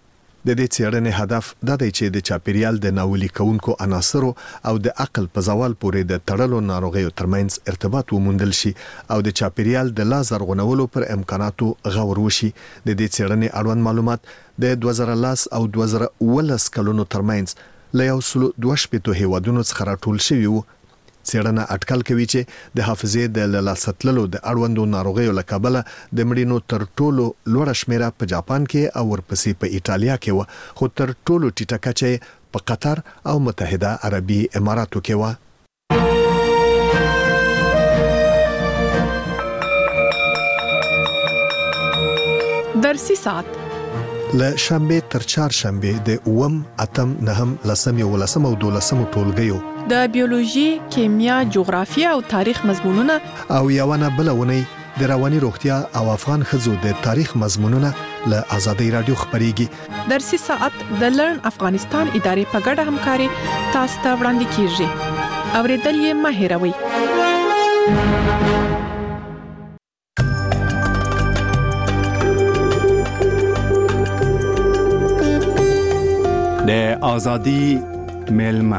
د دې څېړنې هدف دا دی چې د چاپیریال د ناولي کوونکو عناصرو او د عقل په زوال پورې د تړلو ناروغیو ترمنځ ارتباط وموندل شي او د چاپیریال د لا زرغونولو پر امکاناتو غور وشي. د دې څېړنې اړوند معلومات د دوه زره لس او دوه زره اوولس کلونو ترمنځ له یو سل دوه شپږ هیوادونو څخه راټول شوي وو. څېړنه اټکل کوي چې د حافظې د لاسته د اړوندو ناروغیو له کبله د مړینو تر ټولو لوړه شمیره په جاپان کې او ورپسې په ایټالیا کې و، خو تر ټولو ټیټه کچه په قطر او متحده عربي اماراتو کې و. درسي ساعت له شنبه تر چهارشنبه د اوم اتم نهم لسم یو لسم او دولسم ټولګیو د بیولوژي، کیمیا، جغرافیه او تاریخ مضمونونه او یوونه بلونی د رواني روغتیا او افغان خزو د تاریخ مضمونونه له آزادۍ رادیو خبريږي. درسي ساعت د لرن افغانستان ادارې په ګډه همکاري تاسو ته وړاندې کیږي. اوریدل یې مه هېروئ. د آزادی میلمه.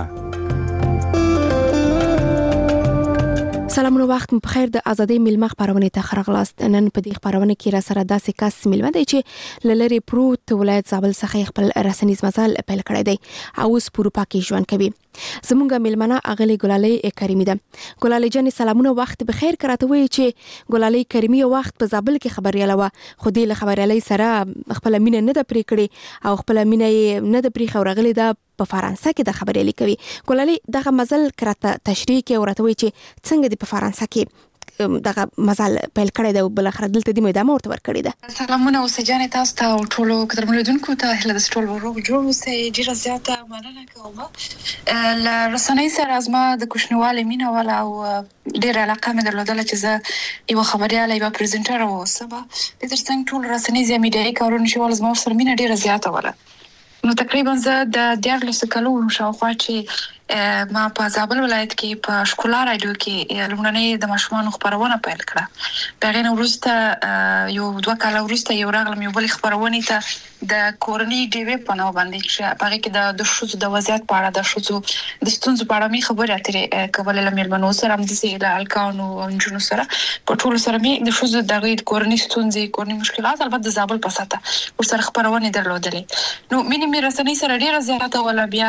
سلام نو وخت په خیر. د ازادۍ میلمه خبرونه ته خرغلاست. نن په دې خبرونه کې را سره داسې کس میلمه دی چې لری پروت ولایت زابل څخه خپل رسنیز مزل پیل کړی دی او اوس پورو پاکي ژوند کوي. زمونږه میلمنه اغلی ګلالۍ کریمی ده. ګلالۍ جان سلامونه، وخت بخیر. کراته وی چې ګلالۍ کریمی وخت په زابل کې خبرياله و، خو دې له خبريالۍ سره خپل مینه نه د پرې کړې او خپل مینه نه د پرې خورغلی ده په فرانسه کې د خبريالۍ کوي. ګلالۍ دغه مزل کراته تشریح کې ورته وی چې څنګه د په فرانسه کې دغه مزل پیل کړی دی او بل اخر دلته د میدان ورته ور کړی ده. سلامونه او سجانه تاسو ته او ټولو قدرمنونکو ته هله د ټول ورو جوړو سه ډیره زیاته مننه کوم. ل رسنۍ سره ازما د کوشنواله مینه ولا او ډیره علاقه مې درلودله چې زه یو خبرياله یو پریزنټر اوسم. د ترڅنګ ټول رسنۍ زمي میډیای کارونه شول زما سره مینه ډیره زیاته ولا. نو تقریبا زه د دیارلس کلونو شاوخوا چې ما په زابل ولایت کې په شکولا رادیو کې لومړنۍ د ماشومان خبرونه پیل کړه. بغیر نو وروسته یو دوه کال وروسته یو راغلم یو بل خبرونه ته د کورنۍ ډي وی په نوم باندې چې هغه کې د د شوزو د وضعیت په اړه د شوزو د ستونزو په اړه می خبرې اترې کولې لمر منو سره هم د سیل الکانو او انجونو سره په ټول سره می د شوزو د غید کورنۍ ستونزې کورنۍ مشکلات البته د زابل په ساته ور سره خبرونه درلودلې. نو مینه می رسنۍ سره ډیره زیاته ولا بیا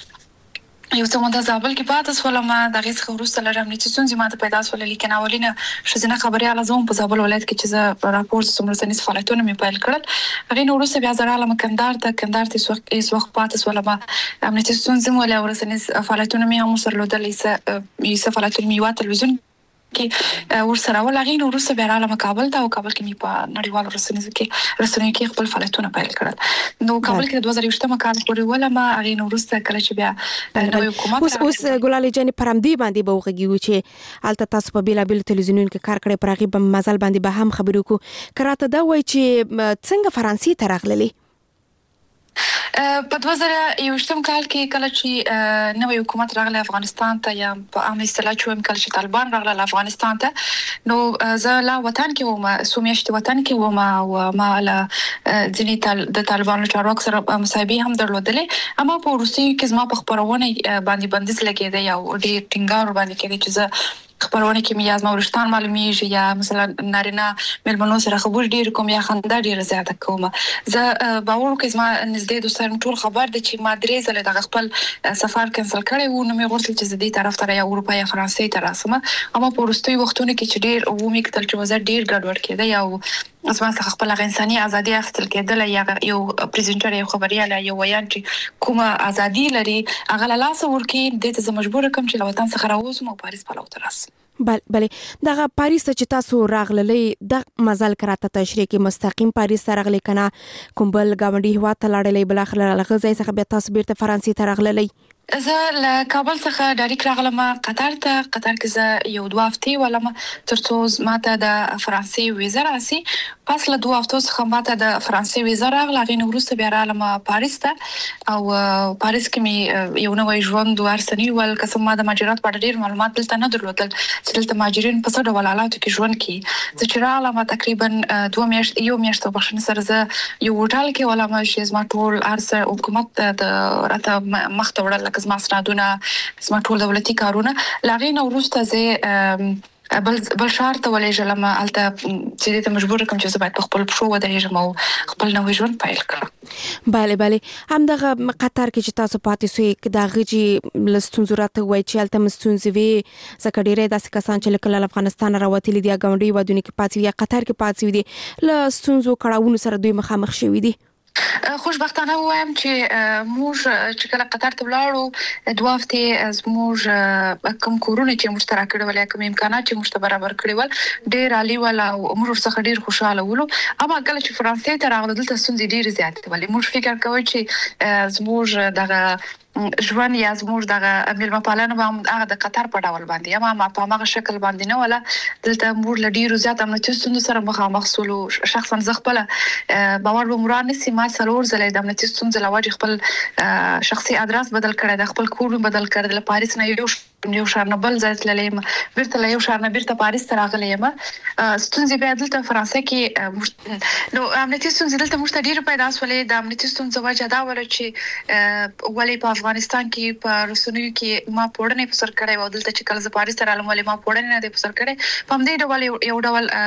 یو څه مونږ د زابل کې پاتې سولم د غیس خبرسته لرم چې څنګه ما ته پیدا سول لیکن اولینه شزنه خبري لازم په زابل ولایت کې چې ز راپور سمرسنیس فعالیتونه می پیل کړل. غین ورسته بیا زراله مکندار ته کندار ته سوق ایس وخت پاتې سولم امنیتي څنګه ولا ورسنیس فعالیتونه می هم سره لودل یې یې فعالیتونه می وا تلویزیون کې ورسره ولغین ورسته بیا رااله کابل ته او کابل کې می په نړیوال رسنیز کې رسنیو کې خپل فعالیتونه پیل کړل. نو کابل کې د دوه زره یو کال پورې ولا ما غین ورسته کله چې بیا نو حکومت اوس اوس ګلالۍ جان پرمدی باندې به وغږیږي چې الته تاسو په بیلا بیل تلویزیونونو کې کار کړی پرغي په مزل باندې به هم خبرو کو کراته دا وای چې څنګه فرانسې ته راغللی په دوه زره یو کال کې کله چې نوې حکومت راغله افغانستان ته یا په عام اصطلاح چې کله چې طالبان راغله افغانستان ته نو زه لا وطن کې وم سومیشت وطن کې وم او ما له ځینې د طالبانو چارواکو سره مصاحبه هم درلودلې اما په روسي کې زما په خبرونه باندې بندیز لګیده یا ډېر ټینګار باندې کېده چې زه خبرونه کې مې از مورستان معلومیږي یا مثلا نارینه ملمنو سره خبر ډیر کوم یا خندا ډیر زیاته کوم. زه باور کوم زما نږدې دوستان ټول خبر د چې ما درې ځله د خپل سفر کینسل کړی و نو مې غوښتل چې زه دې طرف ته یا اروپا یا فرانسې ته راسم اما په وروستي وختونو کې چې ډیر و مې کتل چې وزه ډیر ګډوډ کېده یا زما څخه خپل انساني ازادي اخیستل کېدل یا یو پریزنټر یو خبرياله یو ویان چې کومه ازادي لري هغه له لاس ورکی د ته مجبور کوم چې له وطن څخه راوځم او پاریس په لور راسم. بله بله دغه پاریس چې تاسو راغللې د مزل کراته تشریح کې مستقیم پاریس ته راغلي کنه کوم بل گاونډي هوا ته لاړلې بل اخر لغه ځای څخه به تاسو بیرته فرانسې ته راغللې؟ زه له کابل څخه ډایرکټ راغلم قطر ته. قطر کې زه یو دوه هفتې ولم ترڅو ماته د فرانسې ویزا راسي. پس له دوه هفتو څخه ماته د فرانسې ویزا راغله غین وروسته بیا رالم پاریس ته او پاریس کې می یو نوې ژوند ورسنی ول قسم ما د مهاجرت په ډیر معلومات دلته نه درلودل چې دلته مهاجرین په څه ډول حالاتو کې ژوند کوي. زه چې رالم تقریبا دوه میاشتې یو میاشت بخښنه سره زه یو هوټل کې ولم چې زما ټول ارسه حکومت د راته مخته وړل زما سرادونه زما ټول دولتي کارونه لاغې نو وروسته زه بل بل شهر ته ولېږلم هلته چې دې ته مجبور کړم چې زه باید په خپل پښو ودرېږم او خپل نوی ژوند پیل کړم. بله بله همدغه قطر کې چې تاسو پاتې سوی د هغې چې له ستونزو راته ووایي چې هلته م ستونزې وې ځکه ډېری داسې کسان چې لکه له افغانستانه راوتلي دي یا ګاونډي هېوادونو کې پاتې وي یا قطر کې پاتې وي دي له ستونزو کړاوونو سره دوی مخامخ شوي دي. خوشبختانه وایم چې موږ چې کله قطر ته ولاړو دوه هفتې زموږ کوم کورونه چې موږ ته راکړي ول یا کوم امکانات چې موږ ته برابر کړي ول ډېر عالي ول او موږ ورڅخه ډېر خوشاله ولو. اما کله چې فرانسې ته راغلو دلته ستونزې ډېرې زیاتې ولې. موږ فکر کوو چې زموږ دغه ژوند یا زموږ دغه میلمه پالنه به هغه د قطر په ډول باندې اما ما په هغه شکل باندې نه ولا. دلته موږ له ډېرو زیات امنیتي ستونزو سره مخامخ سولو. شخصا زه خپل باور به موران نسی ما څلور ځله د امنیتي ستونزو له وجې خپل شخصي ادرس بدل کړی د خپل کور بدل کړی د پاریس نه یو یو شهر نه بل ځای تللی یم بیرته له یو شهر نه بیرته پاریس ته راغلی یم. ستونزې بیا دلته فرانسې کې نو امنیتي ستونزې دلته موږ ته ډېرې پیدا شولې. د امنیتي ستونزو وجه دا وله چې ولې په افغانستان کې په رسنیو کې ما پوړنې په سر کړی و دلته چې کله زه پاریس ته رالم ولې ما پوړنې نه دی په سر کړی. په همدې ډول یو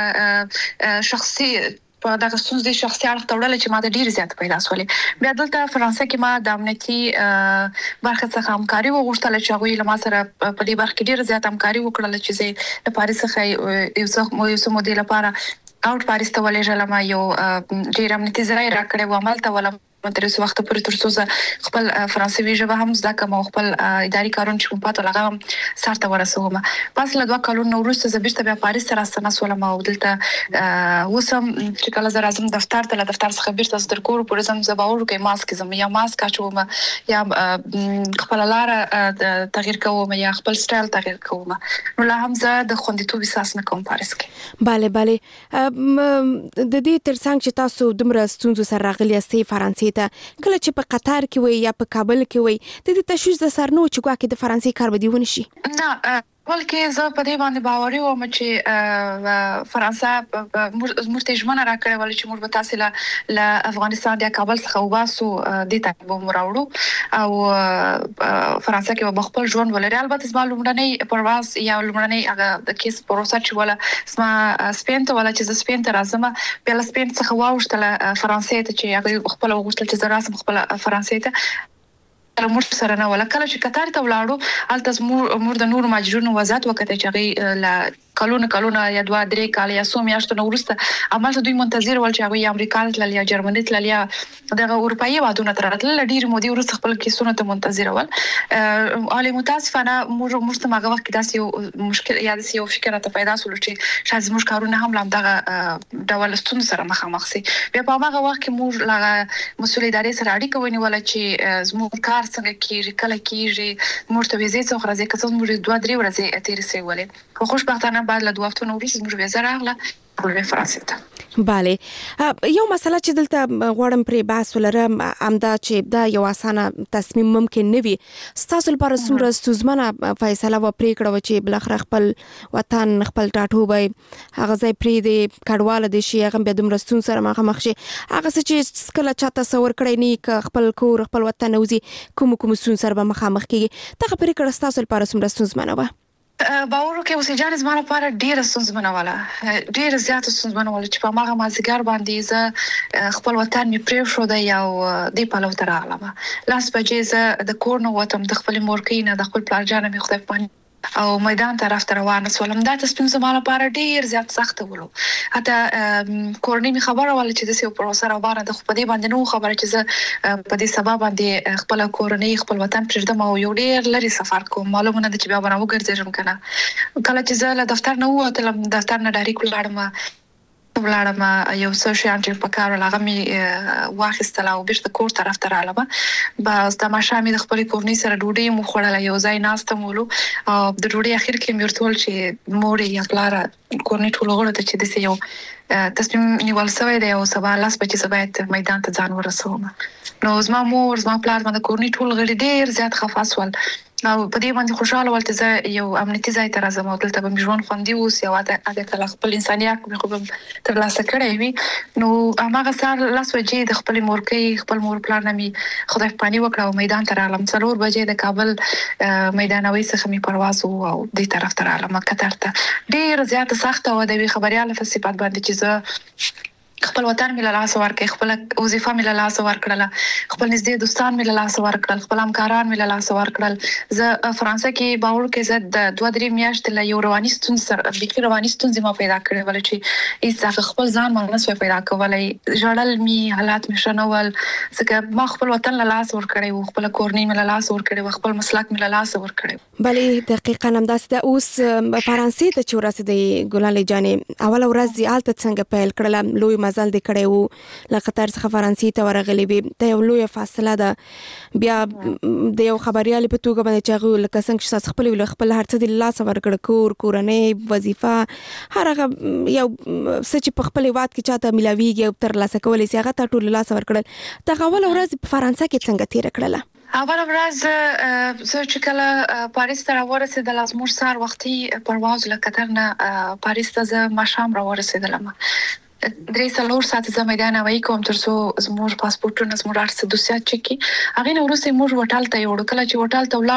ډول شخصي په دغه ستونزې شخصي اړخ ته وړل چې ما ته ډېرې زیاتې پیدا شولې. بیا دلته فرانسې کې ما د امنیتي برخې څخه همکاري وغوښتله چې هغوی له ما سره په دې برخه کې ډېره زیاته همکاري وکړله چې زه د پاریس څخه یو څه یو څه مودې لپاره اوټ پاریس ته ولېږلم. یو ډېر امنیتي ځای راکړی و همالته ولم تر اوسه وخته پورې تر څو زه خپل فرانسوي ژبه هم زده کړم او خپل اداري کارونه چې کوم پاته هغه هم سر ته ورسوم. پس له دوه کلونو وروسته زه بیرته بیا پاریس ته راستنه شولم او دلته اوس هم چې کله زه راځم دفتر ته له دفتر څخه بیرته زه تر کور پورې ځم زه باور وکړئ ماسک ځم یا ماسک اچوم یا خپله لاره تغییر کوم یا خپل سټایل تغییر کوم. نو لا هم زه د خوندیتوب احساس نه کوم پاریس کې. بله بله د دې ترڅنګ چې تاسو دومره ستونزو سره راغلي یاستئ فرانسې ته کله چې په قطر کې وي یا په کابل کې وي د دې تشویش د سر نه و چې ګواکې د فرانسې کار به دې ونه شي؟ نه بلکې زه په دې باندې باوري وم چې فرانسه موږ ته ژمنه راکړې وه چې موږ به تاسې له افغانستان یا کابل څخه وباسو دې ته به مو راوړو او فرانسه کې به خپل ژوند ولري. البته زما لومړنی پرواز یا لومړنی هغه د کیس پروسه چې وله زما سپین ته وله چې زه سپین ته راځم بیا له سپین څخه واوښتله فرانسې ته چې هغوی خپله وغوښتل چې زه راسم خپله فرانسې ته موږ سره نه وله. کله چې قطر ته ولاړو هلته موږ د نورو مهاجرینو وضعیت وکتل چې هغوی له کلونه کلونه یا دوه درې کاله یا څو میاشتو نه وروسته همالته دوی منتظر ول چې هغوی یا امریکا ته تلل یا جرمني تلل یا دغه اروپایي هېوادونو ته راتلل. له ډېرې مودې وروسته خپل کیسونو ته منتظره ول. حالې متاسفانه موږ موږ ته هغه وخت کې داسې یو مشکل یا داسې یو فکر راته پیدا شولو چې شاید زموږ کارونه هم له همدغه ډول ستونزو سره مخامخ سي. بیا په هماغه وخت کې موږ له مسؤل ادارې سره اړیکه ونیوله چې زموږ کار څنګه کېږي کله کېږي موږ ته ویزې څوک راځي که څه زموږ دوه درې ورځې تېرې سوې ولې. خو خوشبختانه بعد له دوه هفتو نه وروسته زموږ ویزه راغله ټول فرانسې ته. بله یو مسله چې دلته غواړم پرې بحث ولرم همدا چې دا یو اسانه تصمیم ممکن نه وي. ستاسو لپاره څومره ستونزمنه فیصله وه پرېکړه وه چې بالاخره خپل وطن خپل ټاټوبی هغه ځای پرېږدې کډواله دې شي هغه بیا دومره ستونزو سره مخامخ شي هغه څه چې کله چا تصور کړی نه که خپل کور خپل وطن نه وځي کومو کومو ستونزو سره به مخامخ کېږي. دغه پرېکړه ستاسو لپاره څومره ستونزمنه وه؟ باور وکړئ اوسې جانې زما لپاره ډېره ستونزمنه وله ډېره زیاته ستونزمنه وله چې په هماغه مازدیګر باندې زه خپل وطن مې پرېښودی او دې پلو ته راغلم. لاس بجې زه د کور نه ووتم د خپلې مورکۍ نه د خپل پلارجانه مې خدای په او میدان طرف ته روانه شولم. دا تصمیم زما لپاره ډېر زیات سخته ولو. حتی کورنۍ مې خبره وله چې داسې یو پروسه روانه ده خو په دې باندې نه وه خبره چې زه په دې سبا باندې خپله کورنۍ خپل وطن پرېږدم او یو ډېر لرې سفر کوم. معلومه نه ده چې بیا به نه وګرځېږم که نه. کله چې زه له دفتر نه ووتلم دفتر نه ډایرکټ ولاړم ولاړم یو څه شیان چې په کار ول هغه مې واخیستل او بیرته کور طرف ته رالم. بس د ماښام مې د خپلې کورنۍ سره ډوډۍ مو خوړله یو ځای ناسته مو ولو او د ډوډۍ اخر کې مې ورته وویل چې مورې یا پلاره کورنۍ ټولو غړو ته چې داسې یو تصمیم نیول شوی دی او سبا لس بجې زه باید میدان ته ځان ورسوم. نو زما مور زما پلار زما د کورنۍ ټول غړي ډېر زیات خفه شول او په دې باندې خوشاله ولته زه یو امنیتي ځای ته راځم او دلته به ژوند خوندي اوس یو اده کله خپل انسانيت به خو تر لاسه کړی وي نو هغه سار لاس وجې د خپل مورکې خپل مور پلان مې خدای پانی وکړه او میدان ته رالم څلور بجې د کابل میدانوي څخه می پرواز او دې طرف ته رالم قطر ته ډېر زیات سخت او د خبريال په صفات باندې چې زه خپل وطن مې له لاس ورکړ خپل وظیفه مې له لاس ورکړل خپل نږدې دوستان مې له لاس ورکړل خپل همکاران مې له لاس ورکړل زه فرانسه کې باور کې زه د دوه درې میاشتې له یو رواني ستونزې سره بيخي رواني ستونزې ما پیدا کړې ول چې هیڅ خپل ځان ما نه سوې پیدا کولای ژړل مې حالات مې شنول ځکه ما خپل وطن له لاس ورکړی او خپل کورنۍ مې له لاس ورکړی خپل مسلک مې له لاس ورکړی بلې دقیقاً هم داسې ده اوس فرانسې ته چې ورسېدې ګلالۍ جانې اوله ورځ دې هلته څنګه پیل کړله لوی مزل دې کړی و له قطر څخه فرانسې ته ورغلې وې دا یو لویه فاصله ده بیا د یو خبريال په توګه باندې چې هغه لکه څنګه چې تاسو خپل ویل خپل هر څه د لاس ورکړ کور کورنۍ وظیفه هر هغه یو څه چې په خپل وخت کې چاته ملاويږي او تر لاسه کولای شي هغه ته ټول لاس ورکړل دا اوله ورځ په فرانسه کې څنګه تیر کړله اول ورځ زه چې کله پاریس ته راورسېدم از مور سار وختي پرواز له قطر نه پاریس ته زه ماښام راورسېدم درې څلور ساعت زه میدان هوایي کوم تر څو زموږ پاسپورتونه زموږ هر دوسیات چکی هغه نو وروسته موږ هوټل ته یو کله چې هوټل ته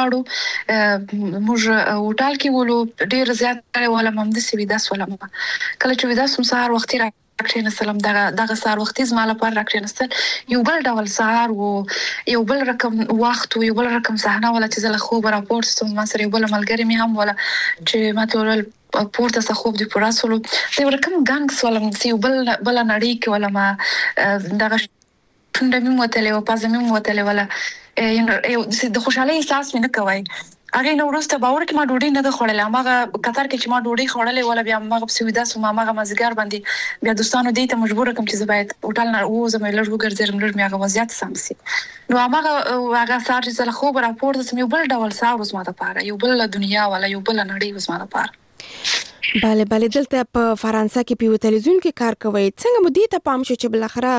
ولاړو موږ هوټل کې ولو ډیر زیات ولا ممد سي ودا سولم کله چې ودا سم سهار وختي را راکړین سلام دغه دغه سهار وختي زما لپاره راکړین سل یو بل ډول سهار او یو بل رقم وخت او یو بل رقم صحنه ولا چې زله خو راپورټ ستوم ما سره یو بل ملګری مې هم ولا چې ما ټول پورته څخه خوب دی پراسولو زه ورکم ګانګ سولم چې بل بل نړۍ کې ولا ما دغه څنګه مې موتلې او پازه مې موتلې ولا یو د خوشحالي احساس مې نه کوي هغه نو ورسته باور کې ما ډوډۍ نه د خوړلې هغه قطر کې چې ما ډوډۍ خوړلې ولا بیا ما په سویدا سو ما هغه مزګار باندې بیا دوستانو دې ته مجبور کوم چې زبایت هوټل نه و زما لږ وګرځم لږ مې هغه وضعیت سمسي نو هغه هغه سار چې زله خو راپورټ سم یو بل ډول سار وسما ته پاره یو بل دنیا ولا یو بل نړۍ وسما ته پاره بله بله دلته په فرانسه کې په تلویزیون کې کار کوي څنګه مو دې ته پام شو چې بل اخره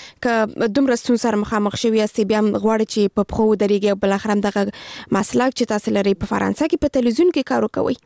ک دومره ستون سره مخامخ شوی یاستئ بیا غواړي چې په خو درېږي بل اخره دغه مسلک چې تاسو لري په فرانسه کې په تلویزیون کې کار کوي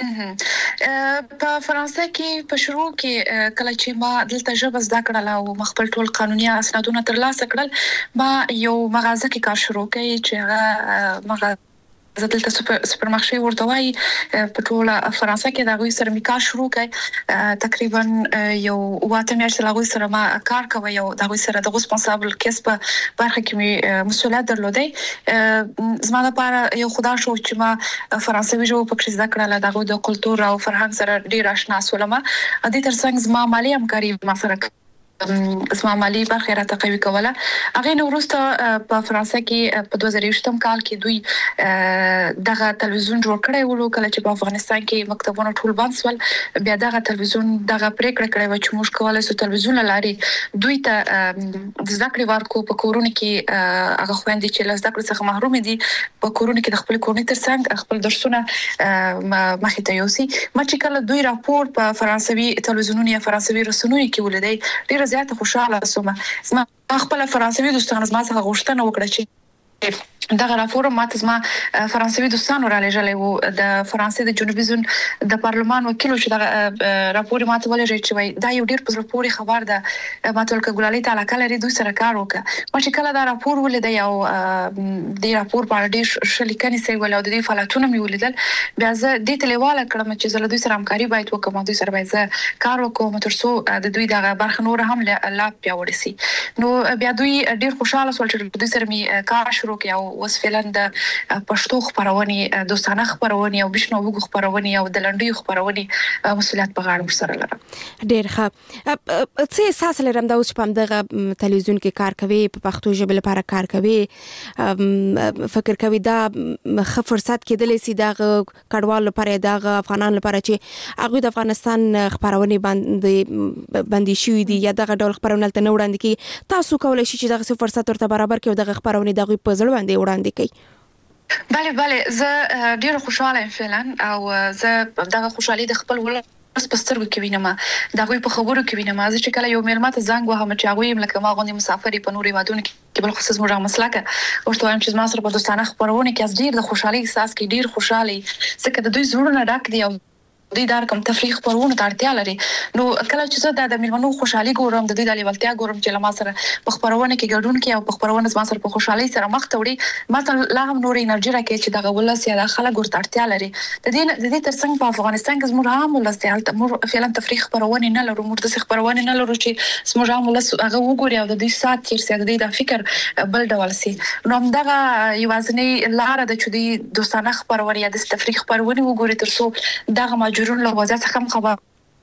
په فرانسه کې په شروع کې کله چې ما دلته ژبه زده کړل او مخبل ټول قانوني اسنادونه ترلاسه کړل ما یو مغازه کې کار شروع کړ چې هغه مغازه زه دلته سوپر سوپر مارکیټ ورته وای په ټول فرانسه کې دا غوي سره می کار شروع کړ تقریبا یو واته میاشتې لا غوي سره ما کار کوي او دا غوي سره د ریسپانسابل کسب برخه کې می مسؤلیت درلودې زما لپاره یو خدا شو چې ما فرانسوي ژبه په کې زده کړل دا غوي د کلتور او فرهنګ سره ډیر آشنا سولم ا دې ترڅنګ زما مالی همکاري ما سره اسمه مالی برخه را تقوی کوله هغه نو وروسته په فرانسه کې په دوه زره یوولسم کال کې دوی دغه تلویزیون جوړ کړی ولو کله چې په افغانستان کې مکتبونه ټول بند شول بیا دغه تلویزیون دغه پریکړه کړې چې موږ کولای شو تلویزیون لاري دوی ته د ذکر ورکو په کورونه کې هغه خويندې چې له ذکر څخه محروم دي په کورونه کې د خپل کورنۍ ترڅنګ خپل درسونه مخې ته یوسي ما چې کله دوی راپور په فرانسوي تلویزیونونو یا فرانسوي رسنیو کې ولیدای ډیر زیاته خوشاله سوم زما خپل فرانسوي دوستان زما څخه غوښتنه وکړه چې دغه راپور ماته زما فرانسوي دوستانو را لېږلې وو د فرانسې د جنوبي زون د پارلمان وکیل چې دغه راپور ماته ولېږي چې وای دا یو ډیر په راپور خبر ده ماته ولکه ګلالي تعالی کله لري دوی سره کار وکړه ما چې کله دا راپور ولید یو د راپور په اړه ډیر شلیکني سي ول او د دې فعالیتونو مې ولیدل بیا زه د تلیواله کړم چې زه له دوی سره همکاري باید وکړم دوی سره باید زه کار وکړم تر څو د دوی دغه برخه نور هم لا پیاوړی سي نو بیا دوی ډیر خوشاله سول چې دوی سره مې کار شروع کړ اوس فعلا د پښتو خبرونه دوستانه خبرونه او بشنو وګ خبرونه او د لنډي خبرونه مسؤلیت په غاړه سره لرم ډیر ښه څه احساس لرم دا اوس په دغه تلویزیون کې کار کوي په پښتو ژبه لپاره کار کوي فکر کوي دا ښه فرصت کېدلی سي دا کډوال لپاره دا افغانان لپاره چې هغه د افغانستان خبرونه باندې باندې شوې دي یا دغه ډول خبرونه تل نه وړاندې کی تاسو کولای شئ چې دغه فرصت ورته برابر کړئ دغه خبرونه دغه په ځړ باندې وړاندې کړئ بله بله زه ډیر خوشاله یم فعلا او زه دغه خوشحالي د خپل ولر پسترګو کې وینم دا غوي په خبرو کې وینم چې کله یو میلمه ته زنګ وهم چې هغه یې ملک ما غونډه مسافر په نوري وادونه کې بل خصوص موږ مسلکه ورته وایم چې ما سره په دوستانه خبرونه کې از ډیر د خوشحالي احساس کې ډیر خوشحالي ځکه د دوی زړونه ډک دي او دوی دار کوم تفریح پرونه ته اړتیا لري نو کله چې زه د میلمنو خوشحالي ګورم د دوی د لیوالتیا ګورم چې لما سره په خبرونه کې ګډون کې او په خبرونه ما سره په خوشحالي سره مخ ته وړي ما ته لا هم نور انرژي راکې چې دغه ولس یا د خلک ورته اړتیا لري د دې د دې ترڅنګ په افغانستان کې زموږ عام ولس دی هلته فعلا تفریح پرونه نه لرو موږ د خبرونه نه لرو چې زموږ عام ولس هغه وګوري او د دې سات تیر سي د دې د فکر بل ډول سي نو همدغه یوازنی لار د چودي دوستانه خبرونه یا د تفریح پرونه وګوري ترڅو دغه ماجرون له وجه څخه خبر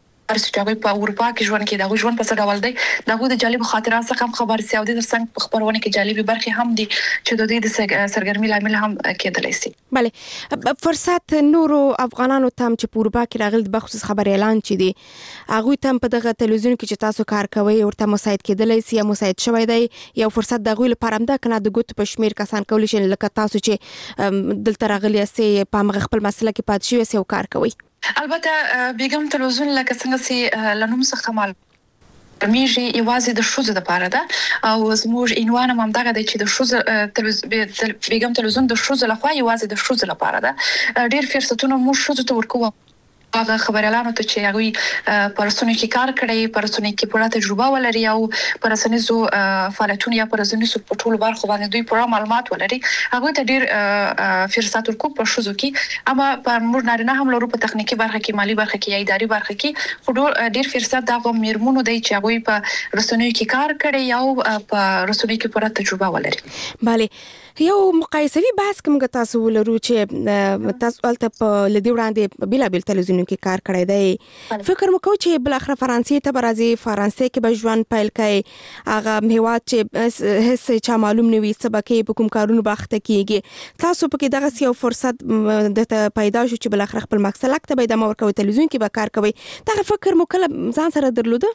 چې په اروپا کې ژوند کې دا ژوند په څه ډول دی دا د جالب خاطرات څخه خبر سي او د څنګه په خبرونه کې جالب برخه هم دي چې د دې د سرګرمي لامل هم کېدلی سي bale فرصت نورو افغانانو تام چې په اروپا کې راغلي د بخصوص خبر اعلان چي دي هغه تم په دغه تلویزیون کې چې تاسو کار کوي ورته مساعد کېدلی سي یا مساعد شوی دی یو فرصت د غوي لپاره هم دا کنه د ګوت په شمیر کسان کولی شي لکه تاسو چې دلته راغلي سي په مغ خپل مسله کې پات شي او کار کوي البته بیګم تلویزیون لکه څنګه سي لنوم څخه مال میږي یوازې د شوزو لپاره ده او زموږ عنوان هم دغه دی چې د شوزو تلویزیون بیګم تلویزیون د شوزو لخوا یوازې د شوزو لپاره ده ډیر فرصتونه مو شوزو ته ورکوه هغه خبريالانو ته چې هغه پرسونی کې کار کړی پرسونی کې پوره تجربه ولري او پرسنیزو فعالیتونه یا پرسنیزو په ټولو برخو باندې دوی پوره معلومات ولري هغه ته ډیر فرصت ورکو په شوزو کې اما په موږ نارینه هم لرو په تخنیکی برخه کې مالی برخه کې یا اداري برخه کې خو ډیر فرصت دغه میرمنو دی چې هغه په رسنیو کې کار کړی او په رسنیو کې پوره تجربه ولري bale یو مقایسوي بحث کوم تاسو ولرو چې تاسو الته په لدی وړاندې بلا بل تلویزیون کې کار کړی دی فکر مکو چې بل اخر فرانسې ته برازي فرانسې کې به ژوند پایل کړي هغه هیواد چې هیڅ چا معلوم نه وي سبکه په کوم کارونو باخته کیږي تاسو په کې دغه یو فرصت د پیدا شو چې بل اخر خپل مقصد لکه به د مورکو تلویزیون کې به کار کوي دا فکر مو کله ځان سره درلوده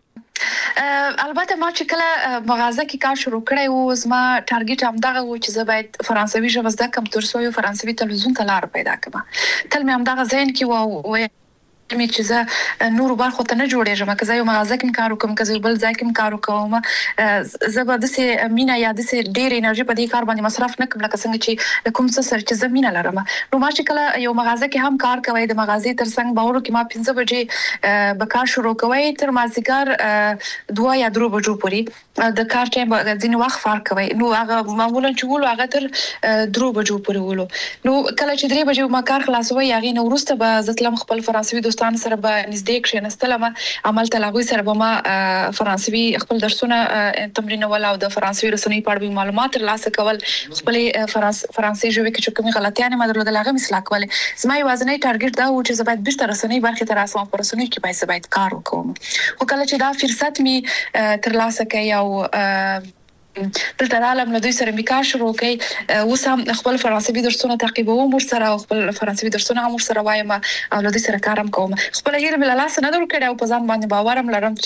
البته ما چې کله مغازه کې کار شروع کړی و زما ټارګټ هم دغه و چې زه باید فرانسوي ژبه زده کړم ترڅو یو فرانسوي تلویزیون ته لار پیدا کړم تل مې هم دغه ذهن کې و مې چې زه نور برخو ته نه جوړېږم که زه یو مغازه کې کار وکم که زه بل ځای کې کار وکم زه به د سه مینا یا د سه ډېر انرژي په دې کار باندې مصرف نه کوم لکه څنګه چې کوم څه سر چې زه مینا لرم نو ما چې کله یو مغازه کې هم کار کوي د مغازې ترڅنګ باور کې ما پنځه بجې به کار شروع کوي تر مازیګر دوه یا درو بجو پورې د کار ټایم ځینې وخت فرق کوي نو هغه معمولا چې ولو هغه تر درو بجو پورې ولو نو کله چې درې بجې ما کار خلاصوي هغه نو ورسته به زتلم خپل فرانسوي دوستان سره به نږدې کښینستلم عمل تلاغوي سره به ما فرانسوي خپل درسونه تمرین ول او د فرانسوي رسنۍ په اړه معلومات ترلاسه کول خپل فرانسوي ژبه کې کومې غلطیانې ما درلودل هغه اصلاح کول زما یوازینی ټارګټ دا و چې زه باید بیرته رسنۍ برخه ته راسم په رسنۍ کې باید باید کار وکړم خو کله چې دا فرصت می ترلاسه کړ او دلته عالم له دوی سره میکا شروع کړي اوس هم خپل فرانسوي درسونه تعقیبوم ور سره خپل فرانسوي درسونه هم ور سره وایم او له دوی سره کارم کوم خپل هیله بل لاس نه درو کړي او په ځان باندې باورم لرم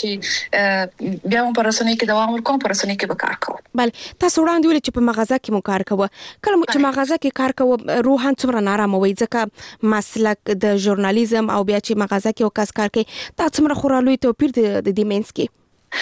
چې بیا هم پرسونی کې دوام ورکوم پرسونی کې به کار کوم بل تاسو وړاندې ویل چې په مغازه کې مو کار کوو کله چې مغازه کې کار کوو روحان څومره نارامه وي ځکه مسلک د ژورنالیزم او بیا چې مغازه کې وکاس کار کوي تاسو څومره خورالوي توپیر د دې مینس کې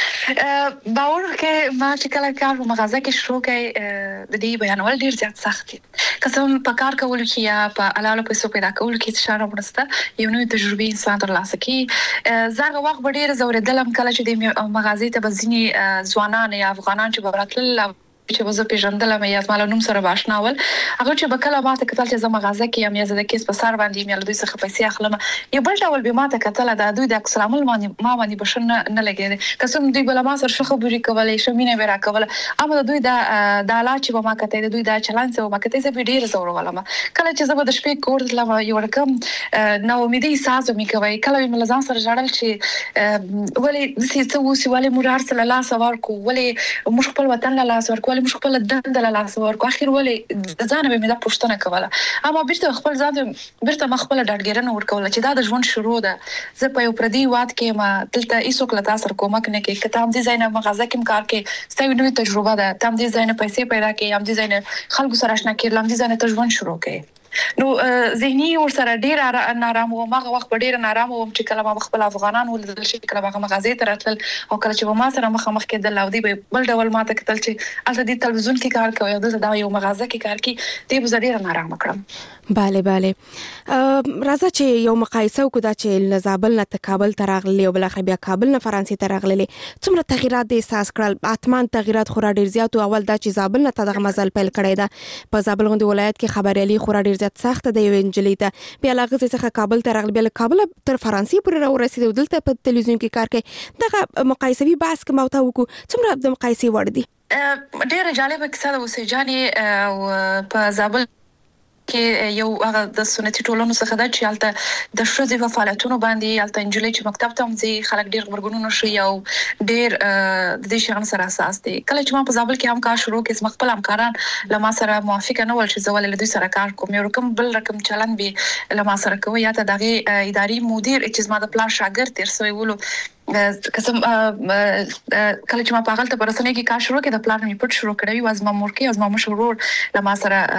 باور کې ما چې کله کار په مغازه کې شروع کړي د دې بیانول ډیر زیات سخت دي قسم په کار کول کې یا په الاله پیسو پیدا کول کې اشاره ورسته یو نوې تجربه انسان ترلاسه کوي زغه وخت ډیر زوردلم کله چې د مغازې ته بزنی ځوانان یا افغانان چې براتل چې وزه پیژندلم یا زما له نوم سره باشناول هغه چې بکله ماته کتل چې زما غازه کې یم یا زده کیس په سر باندې یم له دوی څخه پیسې اخلم یو بل ډول به ماته کتل دا دوی د اکسلام باندې ما باندې بشن نه لګیږي قسم دوی بل ما سره شخه بوري کولای شمینه ورا کول اما دوی دا د لاچ به ما کته دوی دا چلان څه ما کته زه ډیر زور ولم کله چې زه د شپې کور د لمه یو رقم نو امیدي ساز مې کوي کله مې لزان سره جړل چې ولې د سې څه وسی ولې مور ارسل الله سوار کو ولې مش خپل وطن له لاس ورکول مش خپل دند له لاس ورکو اخر ولې ځان به مې دا پښتنه کوله اما بیرته خپل ځان بیرته مخبل ډاډګرنه ورکول چې دا د ژوند شروع ده زه په یو پردي واد کې ما دلته ایسو کله تاسو کومک نه کې کتاب دي زینه مغازه کې کار کې ستاسو نوې تجربه ده تام دي زینه پیسې پیدا کې ام دي زینه خلکو سره آشنا کړل ام دي زینه ته ژوند شروع کې نو ذهني ورسره ډیر نارام و ماغه وخت ډیر نارام و چې کله ما خپل افغانان ولدل شي کله هغه مغازې ته راتل او کله چې ما سره مخ مخ کېدل او دی بل ډول ماته کتل چې الته د تلویزیون کې کار کوي او د یو مغازه کې کار کوي دی به ډیر نارام کړم. bale bale راځه چې یو مقایسه وکړو دا چې لزابل نه کابل ته راغلي او بل اخر بیا کابل نه فرانسې ته راغلي څومره تغیرات د احساس کړل اتمان تغیرات خورا ډیر زیات او اول دا چې زابل نه ته دغه مزل پیل کړی دا په زابل غونډه ولایت کې خبريالي خورا ډیر زیات سخت دی وینجلې ته بیا لاغه څخه کابل ته راغلی بیا کابل تر فرانسې پورې راورسېد دلته په تلویزیون کې کار کوي دغه مقایسوي بحث کوم او ته وکړو څومره د مقایسې وړ دي ډیره جالبه کیسه ده وسې جانې په زابل کې یو هغه د سنتي ټولنو څخه دا چې الته د شوزې په فعالیتونو باندې الته انجلۍ چې مکتب ته مځي خلک ډیر خبرګونونه شي او ډیر د دې شغل سره اساس دي کله چې ما په زابل کې هم کار شروع کړم زما خپل همکاران لما سره موافق نه ول چې زول له دوی سره کار کوم یو رقم بل رقم چلن به لما سره کوي یا ته دغه اداري مدیر چې زما د پلان شاګرد تیر سوی ولو قسم کله چې ما په هغه ته پرسنه کې کار شروع کړ د پلان می پټ شروع کړی واز ما مورکي از ما مشرور لما